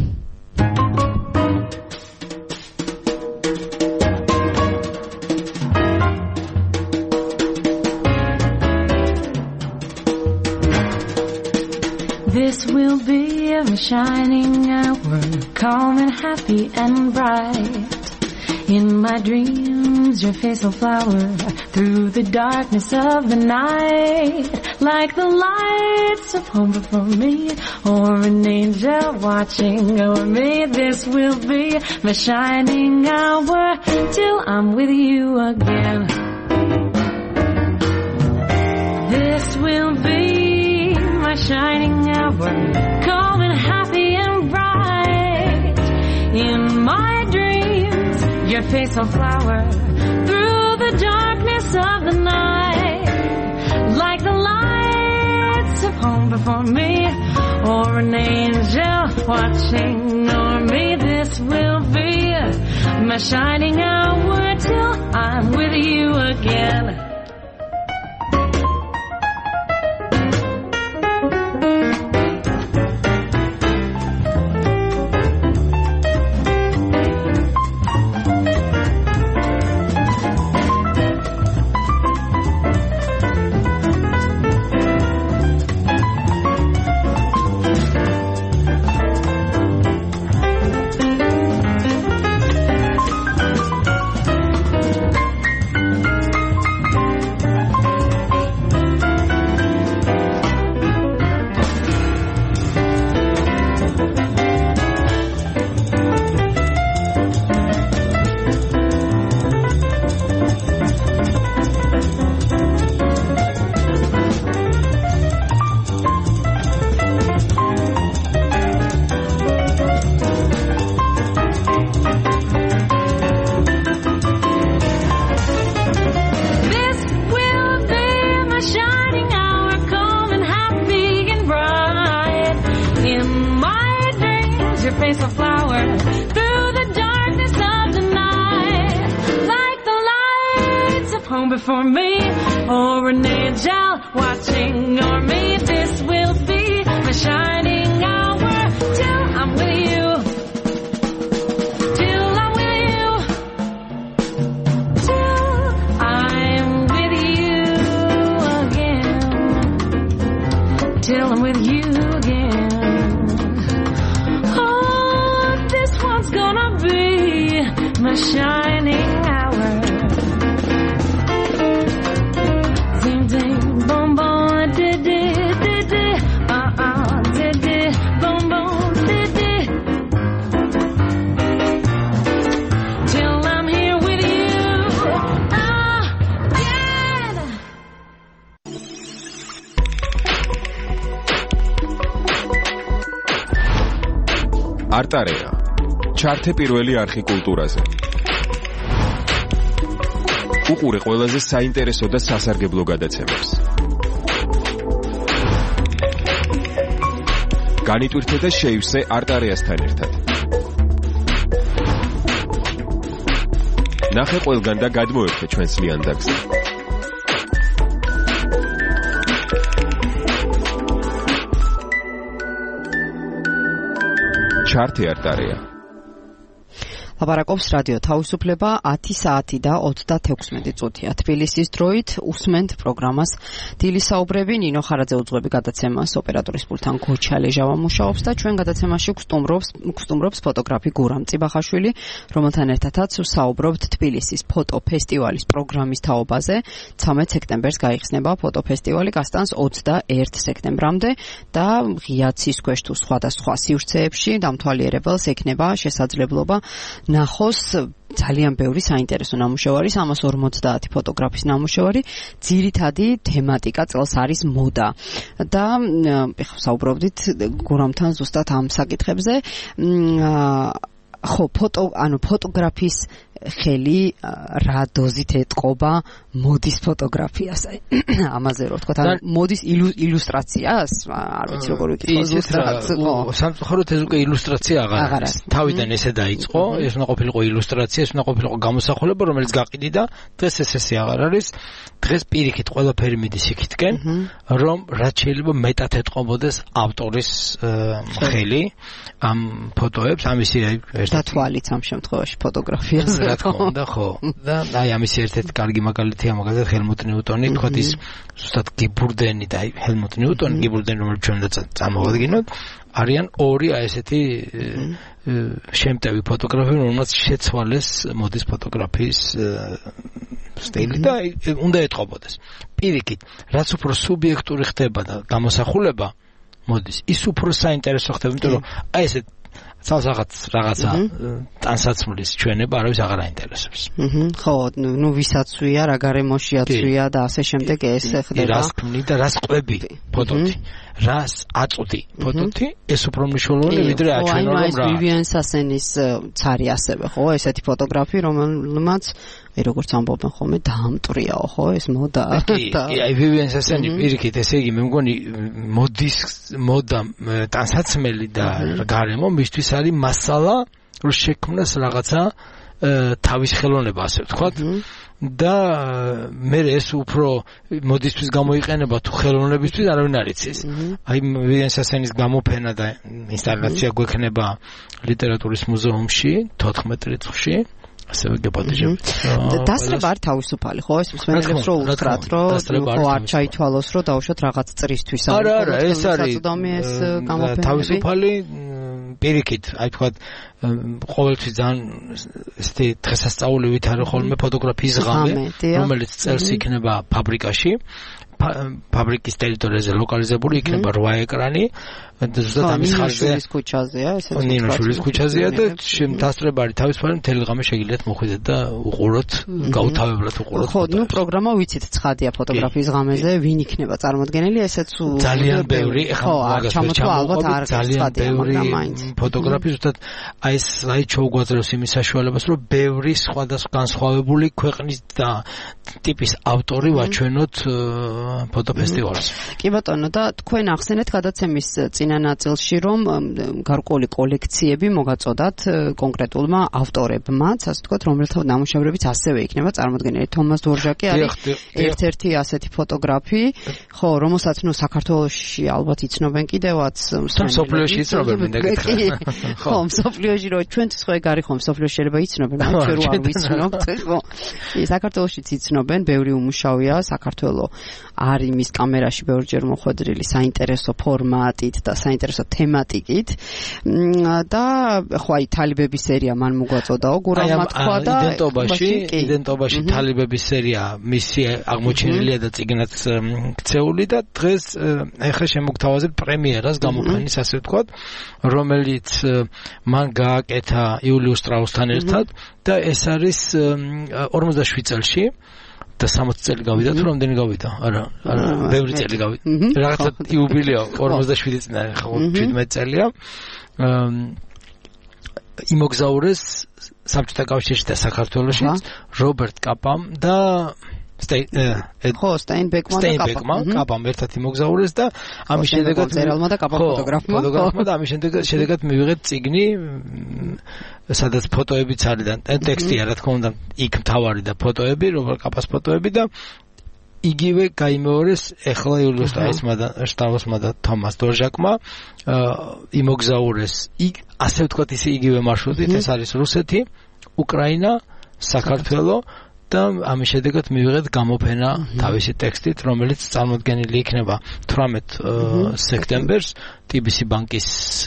This will be a shining hour, calm and happy and bright. In my dreams, your face will flower through the darkness of the night, like the lights of home before me, or an angel watching over me. This will be my shining hour till I'm with you again. This will be my shining hour, calm and happy and bright. In my dreams, your face will flower through the darkness of the night, like the lights of home before me, or an angel watching over me. This will be my shining hour till I'm with you again. long before me, or an angel watching over me. This will be my shining hour till I'm with you. Till I'm with you. Till I'm with you again. Till I'm with you again. Oh, this one's gonna be my shining hour. Ding ding boom boom di di di di uh uh di di boom boom di di. Till I'm here with you again. არტარეა ჩართე პირველი არხი კულტურაზე. უყურე ყველაზე საინტერესო და სასარგებლო გადაცემებს. განიტვირთე და შეივსე არტარეასთან ერთად. ნახე ყველგან და გადმოერთე ჩვენს ლიანდაგზე. ჩართე არტარეა. ლაპარაკობს რადიო თავისუფლება ათი საათი და ოცდათექვსმეტი წუთია. თბილისის დროით უსმენთ პროგრამას დილის საუბრები. ნინო ხარაძე უძღვები გადაცემას, ოპერატორის პულტთან გოჩა ლეჟავა მუშაობს და ჩვენ გადაცემაში გსტუმრობს გსტუმრობს ფოტოგრაფი გურამ წიბახაშვილი, რომელთან ერთადაც ვსაუბრობთ თბილისის ფოტოფესტივალის პროგრამის თაობაზე. ცამეტ სექტემბერს გაიხსნება ფოტოფესტივალი, გასტანს ოცდაერთ სექტემბრამდე და ღიაცის ქვეშ თუ სხვადასხვა სივრცეებში დამთვალიერებელს ექნება შესაძლებლობა ნახოს ძალიან ბევრი საინტერესო ნამუშევარი, სამას ორმოცდაათი ფოტოგრაფის ნამუშევარი, ძირითადი თემატიკა წელს არის მოდა. და ეხლა საუბრობდით გურამთან ზუსტად ამ საკითხებზე. ხო, ფოტო, ანუ ფოტოგრაფის ხელი რა დოზით ეტყობა მოდის ფოტოგრაფიას. ამაზე რო ვთქვა, ანუ მოდის ილუსტრაციას, არ ვიცი როგორ ვიტყვი ზუსტად. სამწუხაროდ ეს უკვე ილუსტრაცია აღარ არის. თავიდან ესე დაიწყო, ეს უნდა ყოფილიყო ილუსტრაცია, ეს უნდა ყოფილიყო გამოსახულება, რომელიც გაყიდიდა, დღეს ეს ესე აღარ არის. დღეს პირიქით ყველაფერი მიდის იქითკენ, რომ რაც შეიძლება მეტად ეტყობოდეს ავტორის ხელი ამ ფოტოებს, ამისი და თვალიც ამ შემთხვევაში ფოტოგრაფიაზე. რა თქმა უნდა, ხო. და აი ამისი ერთ-ერთი კარგი მაგალითია მაგალითად ჰელმუტ ნიუტონი, თქვათ ის ზუსტად გიბურდენი და აი ჰელმუტ ნიუტონი, გიბურდენი რომელიც ჩვენ უნდა წამოვადგინოთ, არიან ორი აი ესეთი შემტევი ფოტოგრაფები, რომელსაც შეცვალეს მოდის ფოტოგრაფიის სტილი და უნდა ეტყობოდეს. პირიქით, რაც უფრო სუბიექტური ხდება და გამოსახულება მოდის, ის უფრო საინტერესო ხდება, იმიტომ რომ აი ესე ცალსაღაც რაღაცა ტანსაცმლის ჩვენება არავის აღარ აინტერესებს. ხო, ნუ ვისაცვია, რა გარემოშიაცვია და ასე შემდეგ ეს ხდება. რას ქმნი და რას ყვები ფოტოთი, რას აწვდი ფოტოთი, ეს უფრო მნიშვნელოვანია ვიდრე აჩვენო რომ რა. აი, ვივიან სასენის ცარი ასევე, ხო, ესეთი ფოტოგრაფი, რომელმაც აი როგორც ამბობენ ხოლმე დაამტრიაო, ხო, ეს მოდა. კი, აი ვივიან სასენი პირიქით, ესე იგი მე მგონი მოდის მოდა ტანსაცმელი და გარემო მისთვის არის მასალა, რომ შექმნას რაღაცა თავის ხელოვნება, ასე ვთქვათ. და მე ეს უფრო მოდისთვის გამოიყენება თუ ხელოვნებისთვის არავინ არ იცის. აი ვივიან სასენის გამოფენა და ინსტალაცია გვექნება ლიტერატურის მუზეუმში თოთხმეტ რიცხვში. ასევე გეპატიჟებით. დასწრება არ თავისუფალი, ხო? ეს მსმენელებს რო უთხრათ, რომ ხო არ ჩაითვალოს, რომ დაუშვათ რაღაც წრისთვის. არა, არა, ეს არის ეს გამოფენები. თავისუფალი პირიქით, აი თქვათ ყოველთვის ძალიან ესეთი დღესასწაულივით არის ხოლმე ფოტოგრაფიის ღამე, რომელიც წელს იქნება ფაბრიკაში. ფაბრიკის ტერიტორიაზე ლოკალიზებული იქნება რვა ეკრანი და ზუსტად ამის ხარჯზე ნინოშვილის ქუჩაზეა ესე ვთქვათ. ნინოშვილის ქუჩაზეა და დასწრება არის თავისუფალი მთელი ღამე შეგიძლიათ მოხვიდეთ და უყუროთ, გაუთავებლად უყუროთ. ხო, ნუ პროგრამა ვიცით ცხადია ფოტოგრაფიის ღამეზე, ვინ იქნება წარმოდგენელი, ესეც ძალიან ბევრი, ხო, ჩამოთვა ალბათ არ ცხადია, მაგრამ მაინც ფოტოგრაფი ზუსტად აი ეს სლაიდშოუ გვაძლევს იმის საშუალებას, რომ ბევრი სხვადასხვა განსხვავებული ქვეყნის და ტიპის ავტორი ვაჩვენოთ ფოტოფესტივალს. კი ბატონო, და თქვენ ახსენეთ გადაცემის წინა ნაწილში, რომ გარკვეული კოლექციები მოგაწოდათ კონკრეტულმა ავტორებმაც, ასე ვთქვათ, რომელთა ნამუშევრებიც ასევე იქნება წარმოდგენილი. თომას დორჟაკი არის ერთ-ერთი ასეთი ფოტოგრაფი, ხო, რომელსაც ნუ საქართველოში ალბათ იცნობენ კიდევაც, მსოფლიოში იცნობენ მეგეთქი. ხო, მსოფლიოში რო ჩვენთვის ხო ეგ არის, ხო, მსოფლიოში შეიძლება იცნობენ, მაგრამ ჩვენ რო არ ვიცნობთ, ხო. საქართველოშიც იცნობენ, ბევრი უმუშავია, საქართველო არის მის კამერაში ბევრჯერ მოხვედრილი საინტერესო ფორმატით და საინტერესო თემატიკით და ხო აი თალიბების სერია მან მოგვაწოდაო გურამმა თქვა და იდენტობაში იდენტობაში თალიბების სერია მისი აღმოჩენილია და წიგნაც ქცეული და დღეს ეხლა შემოგთავაზებ პრემიერას გამოფენის ასე ვთქვათ რომელიც მან გააკეთა იულიუს შტრაუსთან ერთად და ეს არის ორმოცდაშვიდ წელში და სამოცი წელი გავიდა თუ რამდენი გავიდა? არა, არა, ბევრი წელი გავიდა. რაღაცა იუბილეა ორმოცდაშვიდი წელი, ხო, შვიდმეტი წელია. იმოგზაურეს საბჭოთა კავშირში და საქართველოში რობერტ კაპამ და ხო, სტაინბეკმა და კაპამ. კაპამ ერთად იმოგზაურეს და ამის შედეგად წერალმა და კაპამ ფოტოგრაფმა. ფოტოგრაფმა და ამის შედეგად შედეგად მივიღეთ წიგნი სადაც ფოტოებიც არის და ტექსტია რა თქმა უნდა იქ მთავარი და ფოტოები რობერტ კაპას ფოტოები და იგივე გაიმეორეს ეხლა იულიუს შტრაუსმა და თომას დორჟაკმა იმოგზაურეს ასე ვთქვათ ისე იგივე მარშრუტით ეს არის რუსეთი, უკრაინა, საქართველო და ამის შედეგად მივიღეთ გამოფენა თავისი ტექსტით, რომელიც წარმოდგენილი იქნება თვრამეტ სექტემბერს ტი ბი სი ბანკის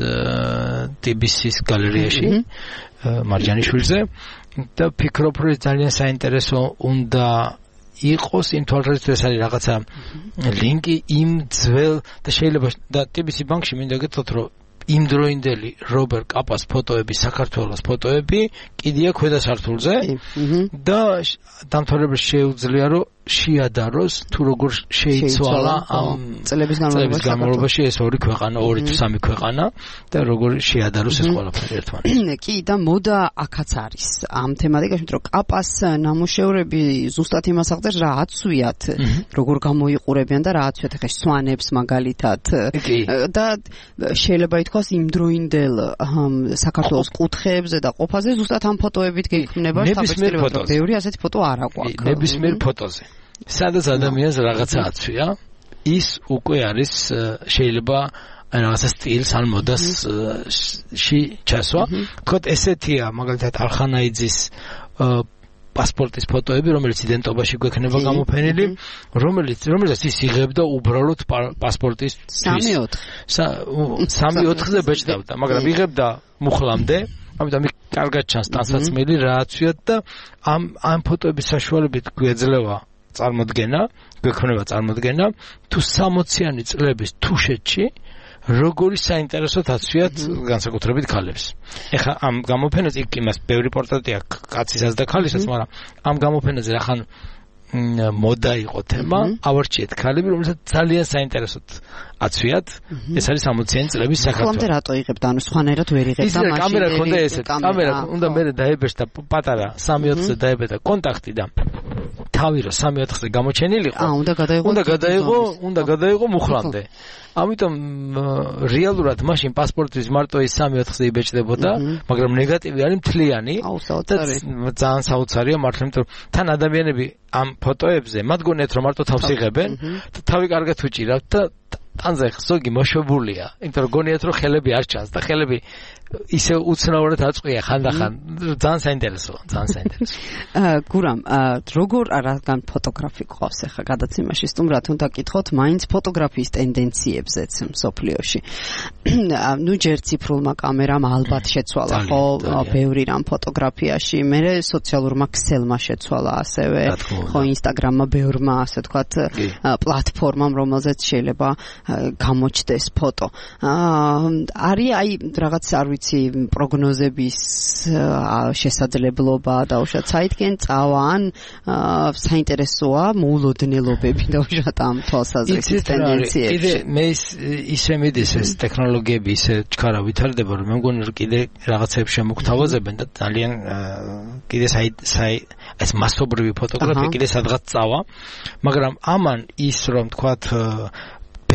ტი ბი სის გალერეაში მარჯანიშვილზე და ფიქრობ რომ ძალიან საინტერესო უნდა იყოს იმ თვალსაზრისით ეს არის რაღაცა ლინკი იმ ძველ და შეიძლება და ტი ბი სი ბანკში მინდა გითხრათ რომ იმდროინდელი რობერტ კაპას ფოტოები, საქართველოს ფოტოები კიდია ქვედა სართულზე და დამთავრებაში შეუძლია რომ შეადაროს თუ როგორ შეიცვალა ამ წლების განმავლობაში ეს ორი ქვეყანა, ორი თუ სამი ქვეყანა და როგორ შეადაროს ეს ყველაფერი ერთმანეთს. კი, და მოდა აქაც არის ამ თემატიკაში, რომ კაპას ნამუშევრები ზუსტად იმას აღწერს, რა აცვიათ, როგორ გამოიყურებიან და რა აცვიათ ახლა სვანებს მაგალითად და შეიძლება ითქვას იმდროინდელ საქართველოს კუთხეებზე და ყოფაზე ზუსტად ამ ფოტოებით გექმნება საბეჭდილო. ბევრი ასეთი ფოტო არ აქვს. ნებისმიერ ფოტოზე. სადაც ადამიანს რაღაცა აცვია, ის უკვე არის შეიძლება რაღაცა სტილს ან მოდასში ჩასვა. თქო ესეთია მაგალითად არხანაიძის პასპორტის ფოტოები, რომელიც იდენტობაში გვექნება გამოფენილი, რომელიც რომელსაც ის იღებდა უბრალოდ პასპორტის სამი ოთხი. სამი ოთხზე ბეჭდავდა, მაგრამ იღებდა მუხლამდე, ამიტომ იქ კარგად ჩანს ტანსაცმელი რა აცვიათ და ამ ამ ფოტოების საშუალებით გვეძლევა წარმოდგენა, გვექნება წარმოდგენა თუ სამოციანი წლების თუშეთში როგორი საინტერესოდ აცვიათ განსაკუთრებით ქალებს. ეხლა ამ გამოფენაზე იქ იმას ბევრი პორტრეტი აქვს კაცისას და ქალისას, მაგრამ ამ გამოფენაზე რახან მოდა იყო თემა, ავარჩიეთ ქალები, რომელსაც ძალიან საინტერესოდ აცვიათ. ეს არის სამოციანი წლების საქართველო. ხომდე რატო იღებდა? ანუ სხვანაირად ვერ იღებდა მაშინ. კამერა ქონდა ესეთ, კამერა უნდა მე დაებეჭდა პატარა სამი ოთხზე დაებეჭდა კონტაქტი და თავი რო სამი ოთხზე გამოჩენილიყო. აა, უნდა გადაიღო. უნდა გადაიღო, უნდა გადაიღო მუხლამდე. ამიტომ რეალურად მაშინ პასპორტის მარტო ის სამი ოთხზე იბეჭდებოდა, მაგრამ ნეგატივი არის მთლიანი და ძალიან საოცარია მართლა, იმიტომ რომ თან ადამიანები ამ ფოტოებზე მათ გონიათ რომ მარტო თავს იღებენ და თავი კარგად უჭირავთ და ტანზე ზოგი მოშვებულია, იმიტომ რომ გონიათ რომ ხელები არ ჩანს და ხელები ისე უცნაურად აწყვია ხანდახან. ძალიან საინტერესოა, ძალიან საინტერესო. გურამ, როგორ რადგან ფოტოგრაფი ყავს ახლა გადაცემაში სტუმრად უნდა გითხოთ მაინც ფოტოგრაფიის ტენდენციებზეც მსოფლიოში. ნუ ჯერ ციფრულმა კამერამ ალბათ შეცვალა ხო ბევრი რამ ფოტოგრაფიაში, მერე სოციალურმა ქსელმა შეცვალა ასევე, ხო ინსტაგრამმა ბევრმა ასე ვთქვათ პლატფორმამ, რომელზეც შეიძლება გამოჩდეს ფოტო. არის აი რაღაც არ ვიცი პროგნოზების შესაძლებლობა და უშუალოდ საითგენ წავა ან საინტერესოა მოულოდნელობები და უშუალოდ ამ თვალსაზრისით ტენდენციებში. კიდე მე ისე მიდის ეს ტექნოლოგიები ისე ჩქარა ვითარდება რომ მე მგონი რომ კიდე რაღაცებს შემოგთავაზებენ და ძალიან კიდე საი საი ეს მასობრივი ფოტოგრაფია კიდე სადღაც წავა, მაგრამ ამან ის რომ თქვათ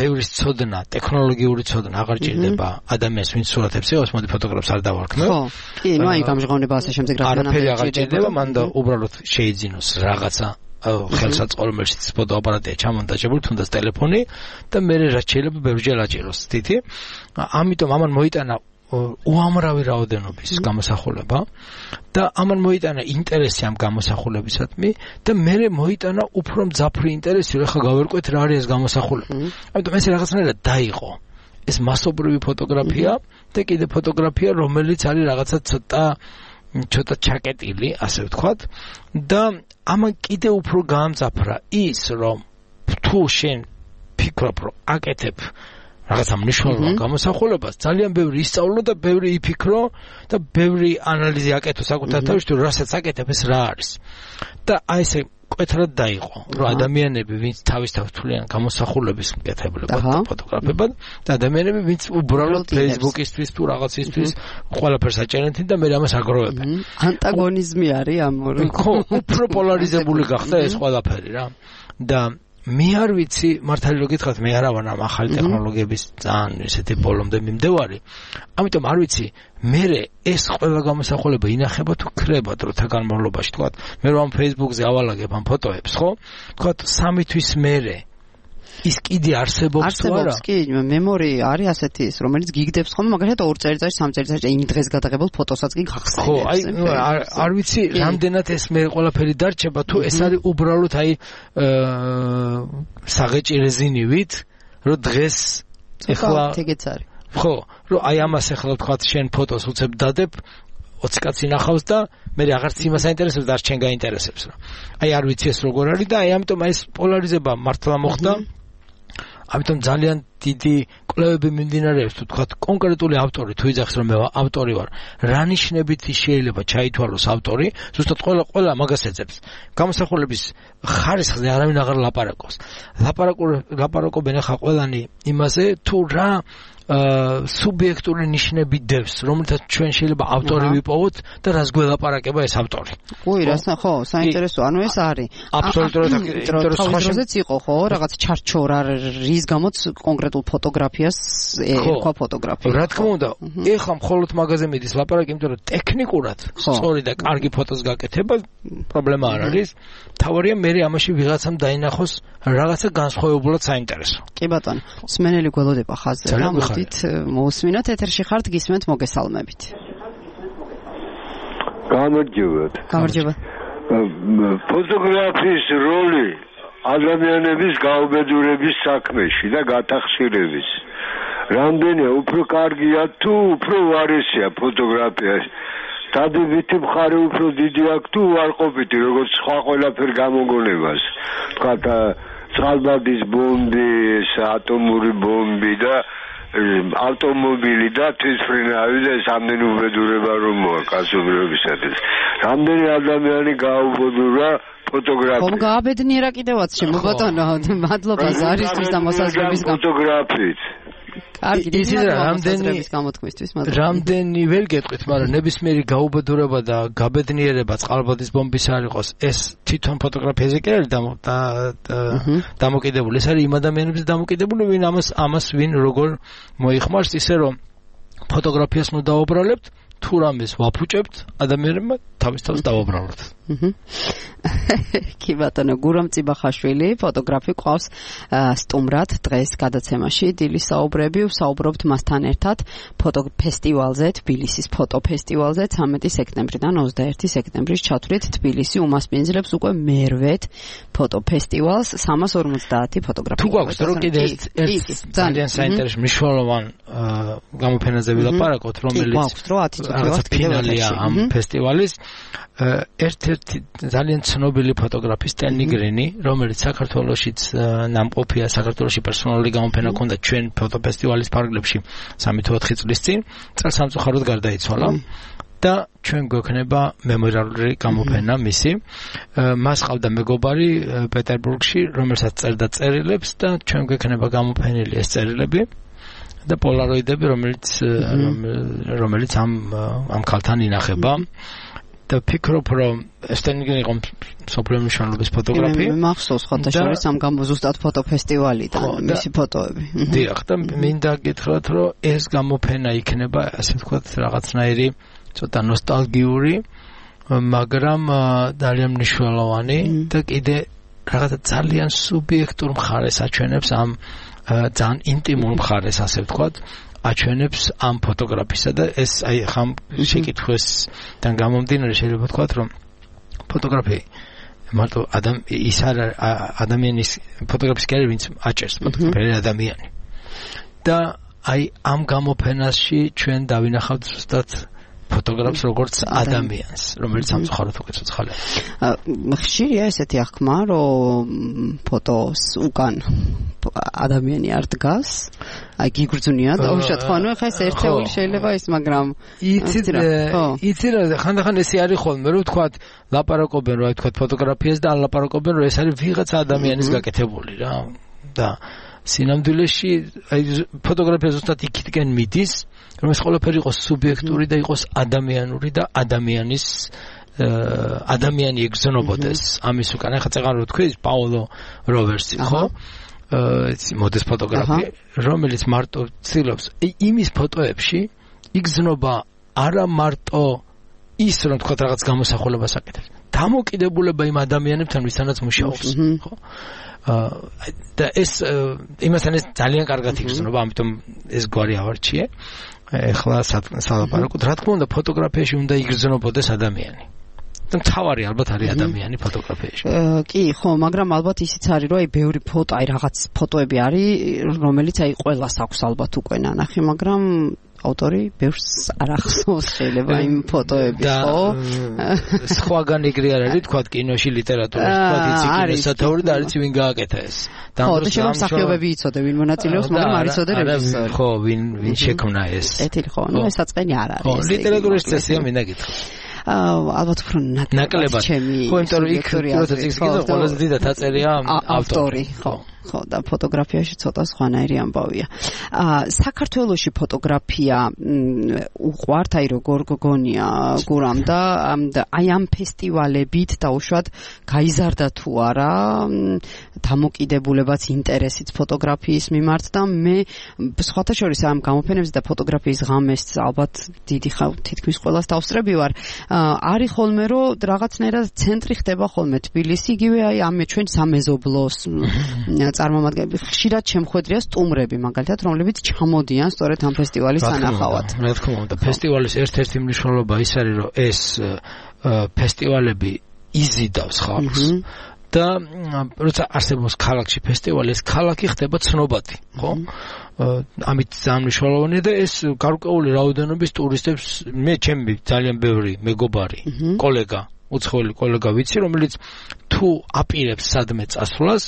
ბევრი ცოდნა, ტექნოლოგიური ცოდნა აღარ ჭირდება ადამიანს, ვინც სურათებს იღებს, მოდი ფოტოგრაფს არ დავარქმევ. ხო, კი, ნუ აი გამჟღავნება ასე შემდეგ რა თქმა უნდა. არაფერი აღარ ჭირდება, მან და უბრალოდ შეიძინოს რაღაცა ხელსაწყალომელშიც ფოტოაპარატია ჩამონტაჟებული, თუნდაც ტელეფონი და მე რაც შეიძლება ბევრჯერ აჭიროს თითი. ამიტომ ამან მოიტანა უამრავი რაოდენობის გამოსახულება და ამან მოიტანა ინტერესი ამ გამოსახულებისადმი და მე მოიტანა უფრო მძაფრი ინტერესი, რომ ხა გავერკვეთ რა არის ეს გამოსახულება. ამიტომ ეს რაღაცნაირად დაიყო. ეს მასობრივი ფოტოგრაფია და კიდე ფოტოგრაფია, რომელიც არის რაღაცა ცოტა ცოტა ჩაკეტილი, ასე ვთქვათ, და ამან კიდე უფრო გაამძაფრა ის, რომ თუ შენ ფიქრობ, რომ აკეთებ რაღაცა მნიშვნელოვან გამოსახულებას, ძალიან ბევრი ისწავლო და ბევრი იფიქრო და ბევრი ანალიზი აკეთო საკუთარ თავში, რომ რასაც აკეთებ ეს რა არის. და აი ეს მკვეთრად დაიყო, რომ ადამიანები, ვინც თავისთავად თვლიან გამოსახულების მკეთებლებად და ფოტოგრაფებად, და ადამიანები, ვინც უბრალოდ Facebook-ისთვის თუ რაღაცისთვის ყველაფერს აჭერენ და მე ამას აგროვებენ. ანტაგონიზმი არის ამ ორ. ხო, უფრო პოლარიზებული გახდა ეს ყველაფერი რა. და მე არ ვიცი, მართალი რომ გითხრათ, მე არა ვარ ამ ახალი ტექნოლოგიების ძალიან ესეთი ბოლომდე მიმდევარი. ამიტომ არ ვიცი, მე ეს ყველა გამოსახულება ინახება თუ ქრება დროთა განმავლობაში, თქვათ, მე რომ Facebook-ზე ავალაგებ ამ ფოტოებს, ხო? თქვათ, სამი თვის მერე ის კიდე არსებობს თუ არა? არსებობს, კი, მემორი არის ასეთი ის, რომელიც გიგდებს ხოლმე, მაგალითად ორ წელიწადში, სამ წელიწადში იმ დღეს გადაღებულ ფოტოსაც კი გახსენებს. ხო, აი, არ ვიცი, რამდენად ეს მე ყველაფერი დარჩება, თუ ეს არის უბრალოდ აი საღეჭი რეზინივით, რომ დღეს ეხლა ეგეც არის. ხო, რომ აი ამას ეხლა თქვათ შენ ფოტოს უცებ დადებ ოცი კაცი ნახავს და მე აღარც იმას აინტერესებს და არ შენ გაინტერესებს რა. აი არ ვიცი ეს როგორ არის და აი ამიტომ აი ეს პოლარიზება მართლა მოხდა. ამიტომ ძალიან დიდი კვლევები მიმდინარეობს თუ თქვათ კონკრეტული ავტორი თუ იძახს რომ მე ავტორი ვარ, რა ნიშნებით შეიძლება ჩაითვალოს ავტორი, ზუსტად ყველა ყველა მაგას ეძებს. გამოსახულების ხარისხზე არავინ აღარ ლაპარაკობს. ლაპარაკო ლაპარაკობენ ახლა ყველანი იმაზე თუ რა სუბიექტური ნიშნები დევს, რომელთაც ჩვენ შეიძლება ავტორი ვიპოვოთ და რას გველაპარაკება ეს ავტორი. უი, რას ხო, საინტერესო, ანუ ეს არის. აბსოლუტურად ინტერესოა იყო, ხო, რაღაც ჩარჩორა რის გამოც კონკრეტულ ფოტოგრაფიას ერქვა ფოტოგრაფია. რა თქმა უნდა, ეხლა მხოლოდ მაგაზე მიდის ლაპარაკი, იმიტომ რომ ტექნიკურად სწორი და კარგი ფოტოს გაკეთება პრობლემა არ არის. თავარია მე ამაში ვიღაცამ დაინახოს რაღაცა განსხვავებულად საინტერესო. კი ბატონო, სმენელი გველოდება ხაზზე. მოდით მოусმინოთ, ეთერში ხართ, გისმენთ, მოგესალმებით. გამარჯობათ. გამარჯობა. ფოტოგრაფიის როლი ადამიანების გაუბედურების საქმეში და გათახსირების. რამდენია უფრო კარგია თუ უფრო ვარესია ფოტოგრაფიაში. დადებითი მხარე უფრო დიდი აქვს თუ უარყოფითი, როგორც სხვა ყველაფერ გამოგონებას. თქვათ წყალბადის ბომბი, ატომური ბომბი და ავტომობილი და თვითმფრინავი და ეს ამდენი უბედურება რომ მოაქვს კაცობრიობისათვის. რამდენი ადამიანი გაუბედურა ფოტოგრაფია. ხომ გააბედნიერა კიდევაც შემო ბატონო, მადლობა ზარისთვის და მოსაზრების გამო. ფოტოგრაფიით. კარგი, ისე რამდენი გამოთქმისთვის, მადლობა. რამდენი ვერ გეტყვით, მაგრამ ნებისმიერი გაუბედურება და გაბედნიერება წყალბადის ბომბის არ იყოს, ეს თვითონ ფოტოგრაფიაზე კი არის დამოკიდებული. ეს არის იმ ადამიანებზე დამოკიდებული, ვინ ამას ამას ვინ როგორ მოიხმარს, ისე რომ ფოტოგრაფიას ნუ დაუბრალებთ, თუ რამეს ვაფუჭებთ, ადამიანებმა თავის თავს დავუბრალოთ. კი ბატონო, გურამ წიბახაშვილი, ფოტოგრაფი ყავს სტუმრად დღეს გადაცემაში დილის საუბრები, ვსაუბრობთ მასთან ერთად ფოტოფესტივალზე, თბილისის ფოტოფესტივალზე ცამეტი სექტემბრიდან ოცდაერთი სექტემბრის ჩათვლით თბილისი უმასპინძლებს უკვე მერვედ ფოტოფესტივალს სამას ორმოცდაათი ფოტოგრაფია. თუ გვაქვს რო კიდე ერთ ძალიან საინტერესო მნიშვნელოვან გამოფენაზე ვილაპარაკოთ, რომელიც რაღაცა ფინალია ამ ფესტივალის, ერთ-ერთი ძალიან ცნობილი ფოტოგრაფი სტენლი გრინი, რომელიც საქართველოშიც ნამყოფია, საქართველოში პერსონალური გამოფენა ჰქონდა ჩვენ ფოტოფესტივალის ფარგლებში სამი თუ ოთხი წლის წინ, წელს სამწუხაროდ გარდაიცვალა. და ჩვენ გვექნება მემორიალური გამოფენა მისი. მას ყავდა მეგობარი პეტერბურგში, რომელსაც წერდა წერილებს და ჩვენ გვექნება გამოფენილი ეს წერილები და პოლაროიდები, რომელიც რომელიც ამ ამ ქალთან ინახება. და ვფიქრობ, რომ ესენი იყო სოფლიო მნიშვნელობის ფოტოგრაფი. მე მახსოვს ხოთაშორის ამ გამოზუსტად ფოტოფესტივალიდან მისი ფოტოები. დიახ, და მინდა გითხრათ, რომ ეს გამოფენა იქნება, ასე ვთქვათ, რაღაცნაირი ცოტა ნოსტალგიური, მაგრამ ძალიან მნიშვნელოვანი და კიდე რაღაცა ძალიან სუბიექტურ მხარეს აჩვენებს ამ ძალიან ინტიმურ მხარეს, ასე ვთქვათ, აჩვენებს ამ ფოტოგრაფისა და ეს აი ხამ შეკითხვისგან გამომდინარე შეიძლება ვთქვათ, რომ ფოტოგრაფი მარტო ადამ ის არ ადამიანის ფოტოგრაფის კი არის, ვინც აჭერს ფოტოგრაფია ადამიანი. და აი ამ გამოფენაში ჩვენ დავინახავთ ზუსტად ფოტოგრაფს როგორც ადამიანს, რომელიც სამწუხაროდ უკვე ცოცხალია. ხშირია ესეთი აღქმა, რომ ფოტოს უკან ადამიანი არ დგას, აი გიგრძნია და უშოთ ხო, ანუ ხა ეს ერთეული შეიძლება ის, მაგრამ იცით იცით რა ხანდახან ესე არის ხოლმე, რომ ვთქვათ, ლაპარაკობენ, რომ აი ვთქვათ ფოტოგრაფიას და ლაპარაკობენ, რომ ეს არის ვიღაცა ადამიანის გაკეთებული რა. და სინამდვილეში აი ფოტოგრაფია ზუსტად იქითკენ მიდის, რომ ეს ყველაფერი იყოს სუბიექტური და იყოს ადამიანური და ადამიანის ადამიანი ეგზნობოდეს ამის უკან. ახლა წეგან რო თქვი პაოლო როვერსი, ხო? მოდეს ფოტოგრაფი, რომელიც მარტო ცდილობს იმის ფოტოებში იგზნობა არა მარტო ის, რომ თქვა რაღაც გამოსახულებას აკეთებს. დამოკიდებულება იმ ადამიანებთან, ვისთანაც მუშაობს, ხო? და ეს იმასთან ეს ძალიან კარგად იგრძნობა, ამიტომ ეს გვარი ავარჩიე. ეხლა სალაპარაკოთ, რა თქმა უნდა, ფოტოგრაფიაში უნდა იგრძნობოდეს ადამიანი. და მთავარი ალბათ არის ადამიანი ფოტოგრაფიაში. კი, ხო, მაგრამ ალბათ ისიც არის, რომ აი ბევრი ფოტო, აი რაღაც ფოტოები არის, რომელიც აი ყველას აქვს ალბათ უკვე ნანახი, მაგრამ ავტორი ბევრს არ ახსოვს შეიძლება იმ ფოტოების, ხო? სხვაგან იგრი არ არის, თქვათ კინოში, ლიტერატურაში, თქვათ იცი კინოსათაური და არ იცი ვინ გააკეთა ეს. ხო, და შეიძლება მსახიობები იცოდე, ვინ მონაწილეობს, მაგრამ არ იცოდე რეჟისორი. ხო, ვინ ვინ შექმნა ეს. ეთილი ხო, ნუ ეს საწყენი არ არის. ხო, ლიტერატურის წესია მინდა გითხრა. ალბათ უფრო ნაკლებად ჩემი. ხო, იმიტომ რომ იქ როცა წიგნს გიგო, ყველაზე დიდად აწერია ავტორი, ხო. ხო, და ფოტოგრაფიაში ცოტა სხვანაირი ამბავია. აა საქართველოში ფოტოგრაფია უყვართ, აი როგორ გონია გურამ და აი ამ ფესტივალებით დაუშვათ გაიზარდა თუ არა დამოკიდებულებაც ინტერესიც ფოტოგრაფიის მიმართ და მე სხვათა შორის ამ გამოფენებზე და ფოტოგრაფიის ღამეს ალბათ დიდი თითქმის ყველას დავსწრები ვარ. არის ხოლმე რომ რაღაცნაირად ცენტრი ხდება ხოლმე თბილისი, იგივე აი ამ ჩვენ სამეზობლოს წარმომადგენლები ხშირად შემხვედრია სტუმრები მაგალითად, რომლებიც ჩამოდიან სწორედ ამ ფესტივალის სანახავად. რა თქმა უნდა, ფესტივალის ერთ-ერთი მნიშვნელობა ის არის, რომ ეს ფესტივალები იზიდავს ხალხს და როცა არსებობს ქალაქში ფესტივალი, ეს ქალაქი ხდება ცნობადი, ხო? ამით ძალიან მნიშვნელოვანია და ეს გარკვეული რაოდენობის ტურისტებს, მე ჩემი ძალიან ბევრი მეგობარი, კოლეგა, უცხოელი კოლეგა ვიცი, რომელიც თუ აპირებს სადმე წასვლას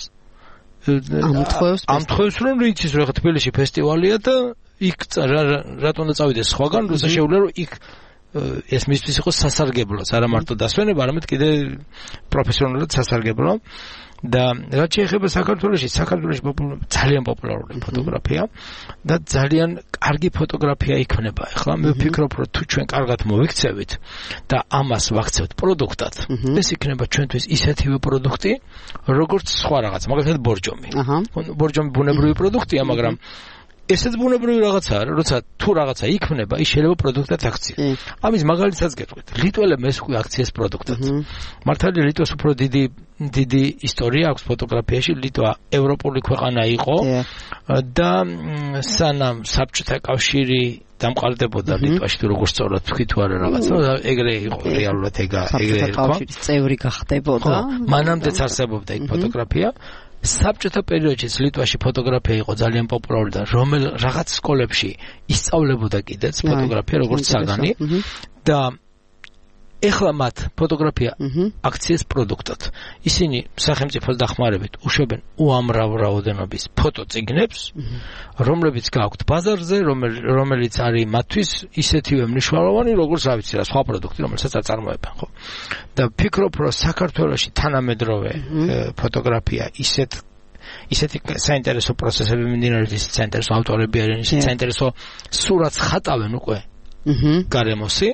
ამთხოვს რომ იცის რა თბილისში ფესტივალია და იქ რატომ უნდა წავიდეს სხვაგან, როცა შეუძლია რომ იქ ეს მისთვის იყოს სასარგებლოც, არა მარტო დასვენება, არამედ კიდე პროფესიონალურად სასარგებლო. და რაც შეეხება საქართველოში, საქართველოში ძალიან პოპულარული ფოტოგრაფია და ძალიან კარგი ფოტოგრაფია იქნება. ახლა მე ვფიქრობ, რომ თუ ჩვენ კარგად მოვიქცევით და ამას ვაქცევთ პროდუქტად, ეს იქნება ჩვენთვის ისეთივე პროდუქტი, როგორც სხვა რაღაც, მაგალითად ბორჯომი. ბორჯომი ბუნებრივი პროდუქტია, მაგრამ ესეც ბუნებრივი რაღაცაა, როცა თუ რაღაცა იქმნება, ის შეიძლება პროდუქტად აქცია. ამის მაგალითსაც გეტყვით. ლიტველებმა ეს უკვე აქციეს პროდუქტად. მართალია ლიტვას უფრო დიდი დიდი ისტორია აქვს ფოტოგრაფიაში. ლიტვა ევროპული ქვეყანა იყო და სანამ საბჭოთა კავშირი დამყარდებოდა ლიტვაში თუ როგორ სწორად თქვი თუ არა რაღაცა, ეგრე იყო რეალურად ეგა ეგრე იყო. კავშირის წევრი გახდებოდა. მანამდეც არსებობდა იქ ფოტოგრაფია. საბჭოთა პერიოდში ლიტვაში ფოტოგრაფია იყო ძალიან პოპულარული და რომელ რაღაც სკოლებში ისწავლებოდა კიდეც ფოტოგრაფია როგორც საგანი და ეხლა მათ ფოტოგრაფია აქციეს პროდუქტად. ისინი სახელმწიფოს დახმარებით უშვებენ უამრავ რაოდენობის ფოტოწიგნებს, რომლებიც გააქვთ ბაზარზე, რომელიც არის მათთვის ისეთივე მნიშვნელოვანი, როგორც რა ვიცი რა სხვა პროდუქტი, რომელსაც აწარმოებენ, ხო? და ვფიქრობ, რომ საქართველოში თანამედროვე ფოტოგრაფია ისეთ ისეთი საინტერესო პროცესები მიმდინარეობს, ისეთ საინტერესო ავტორები არიან, ისეთ საინტერესო სურათს ხატავენ უკვე გარემოსი,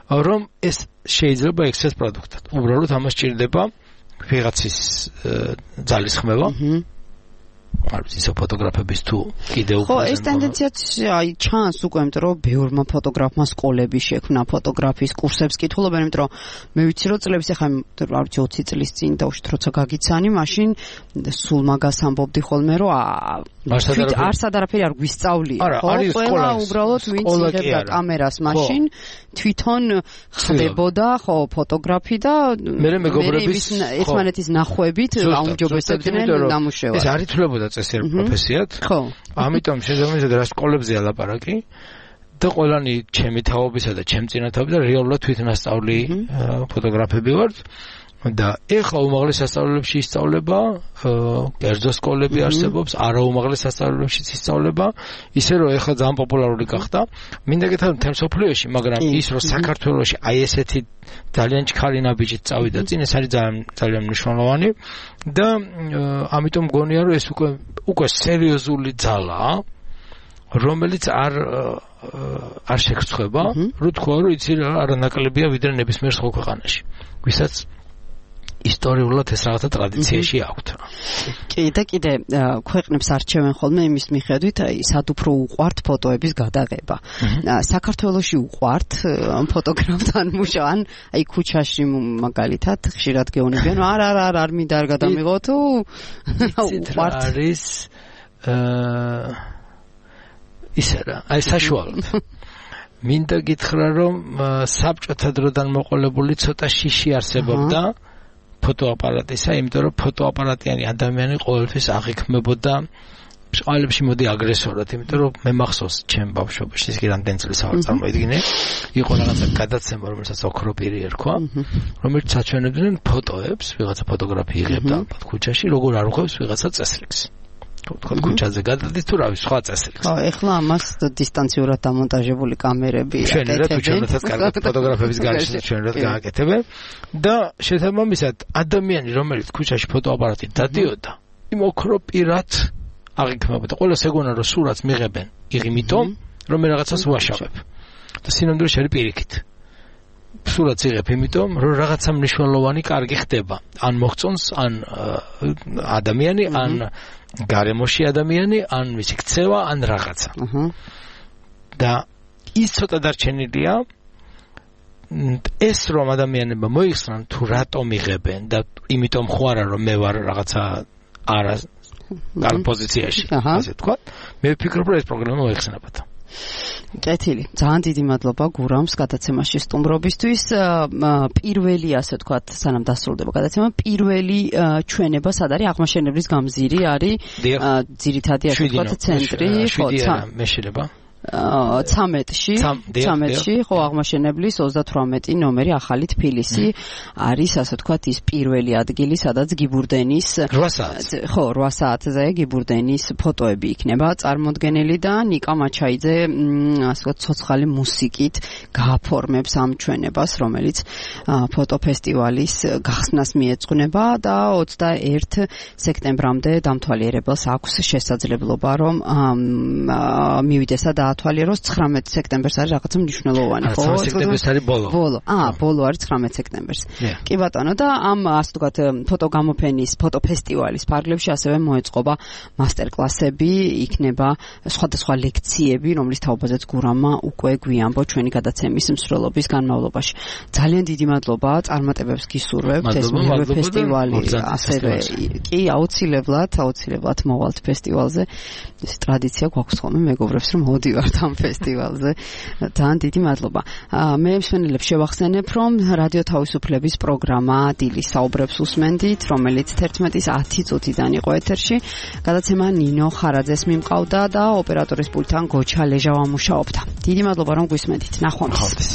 რომ ეს შეიძლება ექსეს პროდუქტად. უბრალოდ ამას ჭირდება ვიღაცის ძალისხმევა. არ ვიცი, ისო ფოტოგრაფების თუ კიდე უკვე ხო, ეს ტენდენციაც აი ჩანს უკვე, იმიტომ რომ ბევრმა ფოტოგრაფმა სკოლები შექმნა ფოტოგრაფიის კურსებს კითხულობენ, იმიტომ რომ მე ვიცი რომ წლების ახლა არ ვიცი ოცი წლის წინ დაუშვით როცა გაგიცანი, მაშინ სულ მაგას ამბობდი ხოლმე რომ არც არაფერი არ გვისწავლია, ხო? ყველა უბრალოდ ვინც იღებდა კამერას მაშინ თვითონ ხდებოდა, ხო, ფოტოგრაფი და მე მეგობრების ერთმანეთის ნახვებით აუმჯობესებდნენ ნამუშევარს. ეს არ ითვლებოდა წესიერ პროფესიად. ხო. ამიტომ შესაბამისად რა სკოლებზეა ლაპარაკი და ყველანი ჩემი თაობისა და ჩემ წინათაობი და რეალურად თვითნასწავლი ფოტოგრაფები ვართ. და ეხლა უმაღლეს სასწავლებლებში ისწავლება, კერძო სკოლები არსებობს, არაუმაღლეს სასწავლებლებშიც ისწავლება, ისე რომ ეხლა ძალიან პოპულარული გახდა. მინდა გითხრათ მთელ მსოფლიოში, მაგრამ ის რომ საქართველოში აი ესეთი ძალიან ჩქარი ნაბიჯით წავიდა წინ, ეს არის ძალიან ძალიან მნიშვნელოვანი და ამიტომ მგონია რომ ეს უკვე უკვე სერიოზული ძალაა, რომელიც არ არ შეგრცხვება, რო თქვა რომ იცი რა არანაკლებია ვიდრე ნებისმიერ სხვა ქვეყანაში. ვისაც ისტორიულად ეს რაღაცა ტრადიციაში აქვთ. კი და კიდე ქვეყნებს არჩევენ ხოლმე იმის მიხედვით, აი სად უფრო უყვართ ფოტოების გადაღება. საქართველოში უყვართ ფოტოგრაფთან მუშაობა, აი ქუჩაში მაგალითად ხშირად გეუბნებიან, არა არა არა არ მინდა არ გადამიღო თუ უყვართ. არის ისე რა, აი საშუალოდ. მინდა გითხრა რომ საბჭოთა დროდან მოყოლებული ცოტა შიში არსებობდა ფოტოაპარატისა, იმიტომ რომ ფოტოაპარატიანი ადამიანი ყოველთვის აღიქმებოდა წყალებში მოდი აგრესორად, იმიტომ რომ მე მახსოვს ჩემ ბავშვობაში, ის კი რამდენი წელი სავარ წარმოიდგინე, იყო რაღაცა გადაცემა, რომელსაც ოქროპირი ერქვა, რომელიც აჩვენებდნენ ფოტოებს, ვიღაცა ფოტოგრაფი იღებდა ქუჩაში, როგორ არ უხევს ვიღაცა წესრიგს. თქო ქუჩაზე გადადის თუ რავი სხვა წესრიგს. ხო, ეხლა ამას დისტანციურად დამონტაჟებული კამერები აკეთებენ. ჩვენებაც კარგად ფოტოგრაფების გარშემო ჩვენებაც გააკეთებენ და შესაბამისად ადამიანი რომელიც ქუჩაში ფოტოაპარატით დადიოდა, იმ ოქროპირად აღიქმებოდა. ყველა სეგონა რომ სურათს მიღებენ, იღიმითომ რომ მე რაღაცას ვაშავებ. და სინამდვილეში არის პირიქით. სურათს იღებ იმიტომ რომ რაღაცა მნიშვნელოვანი კარგი ხდება. ან მოხწონს, ან ადამიანი, ან გარემოში ადამიანი, ან ვიცი ქცევა, ან რაღაცა. და ის ცოტა დარჩენილია ეს რომ ადამიანებმა მოიხსნან თუ რატომ იღებენ და იმიტომ ხო არა რომ მე ვარ რაღაცა არა კარგ პოზიციაში, ასე თქვა. მე ვფიქრობ რომ ეს პროგრამა მოიხსნებოდა. კეთილი. ძალიან დიდი მადლობა გურამს გადაცემაში სტუმრობისთვის. პირველი, ასე ვთქვათ, სანამ დასრულდება გადაცემა, პირველი ჩვენება სად არის? აღმაშენებლის გამზირი არის ძირითადი, ასე ვთქვათ, ცენტრი, ხო, მე შეიძლება ცამეტში, ცამეტში, ხო, აღმაშენებლის ოცდათვრამეტი ნომერი ახალი თბილისი არის, ასე ვთქვათ, ის პირველი ადგილი, სადაც გიბურდენის რვა საათს, ხო, რვა საათზე გიბურდენის ფოტოები იქნება წარმოდგენილი და ნიკა მაჩაიძე, ასე ვთქვათ, ცოცხალი მუსიკით გააფორმებს ამ ჩვენებას, რომელიც ფოტოფესტივალის გახსნას მიეძღვნება და ოცდაერთი სექტემბრამდე დამთვალიერებელს აქვს შესაძლებლობა, რომ მივიდეს და ათვალიეროს ცხრამეტი სექტემბერს არის რაღაცა მნიშვნელოვანი, ხო? ცხრამეტი სექტემბერს არის ბოლო. ბოლო. აა, ბოლო არის ცხრამეტი სექტემბერს. კი ბატონო, და ამ ასე ვთქვათ, ფოტოგამოფენის, ფოტოფესტივალის ფარგლებში ასევე მოეწყობა მასტერკლასები, იქნება სხვადასხვა ლექციები, რომლის თაობაზეც გურამმა უკვე გვიამბო ჩვენი გადაცემის მსვლელობის განმავლობაში. ძალიან დიდი მადლობა, წარმატებებს გისურვებთ, ეს მეორე ფესტივალი ასევე კი აუცილებლად, აუცილებლად მოვალთ ფესტივალზე. ეს ტრადიცია გვაქვს ხოლმე მეგობრებს, რომ მოდივართ ამ ფესტივალზე. ძალიან დიდი მადლობა. მე მსმენელებს შევახსენებ, რომ რადიო თავისუფლების პროგრამა დილის საუბრებს უსმენდით, რომელიც თერთმეტის ათი წუთიდან იყო ეთერში. გადაცემა ნინო ხარაძეს მიმყავდა და ოპერატორის პულტთან გოჩა ლეჟავა მუშაობდა. დიდი მადლობა რომ გვისმენდით. ნახვამდის.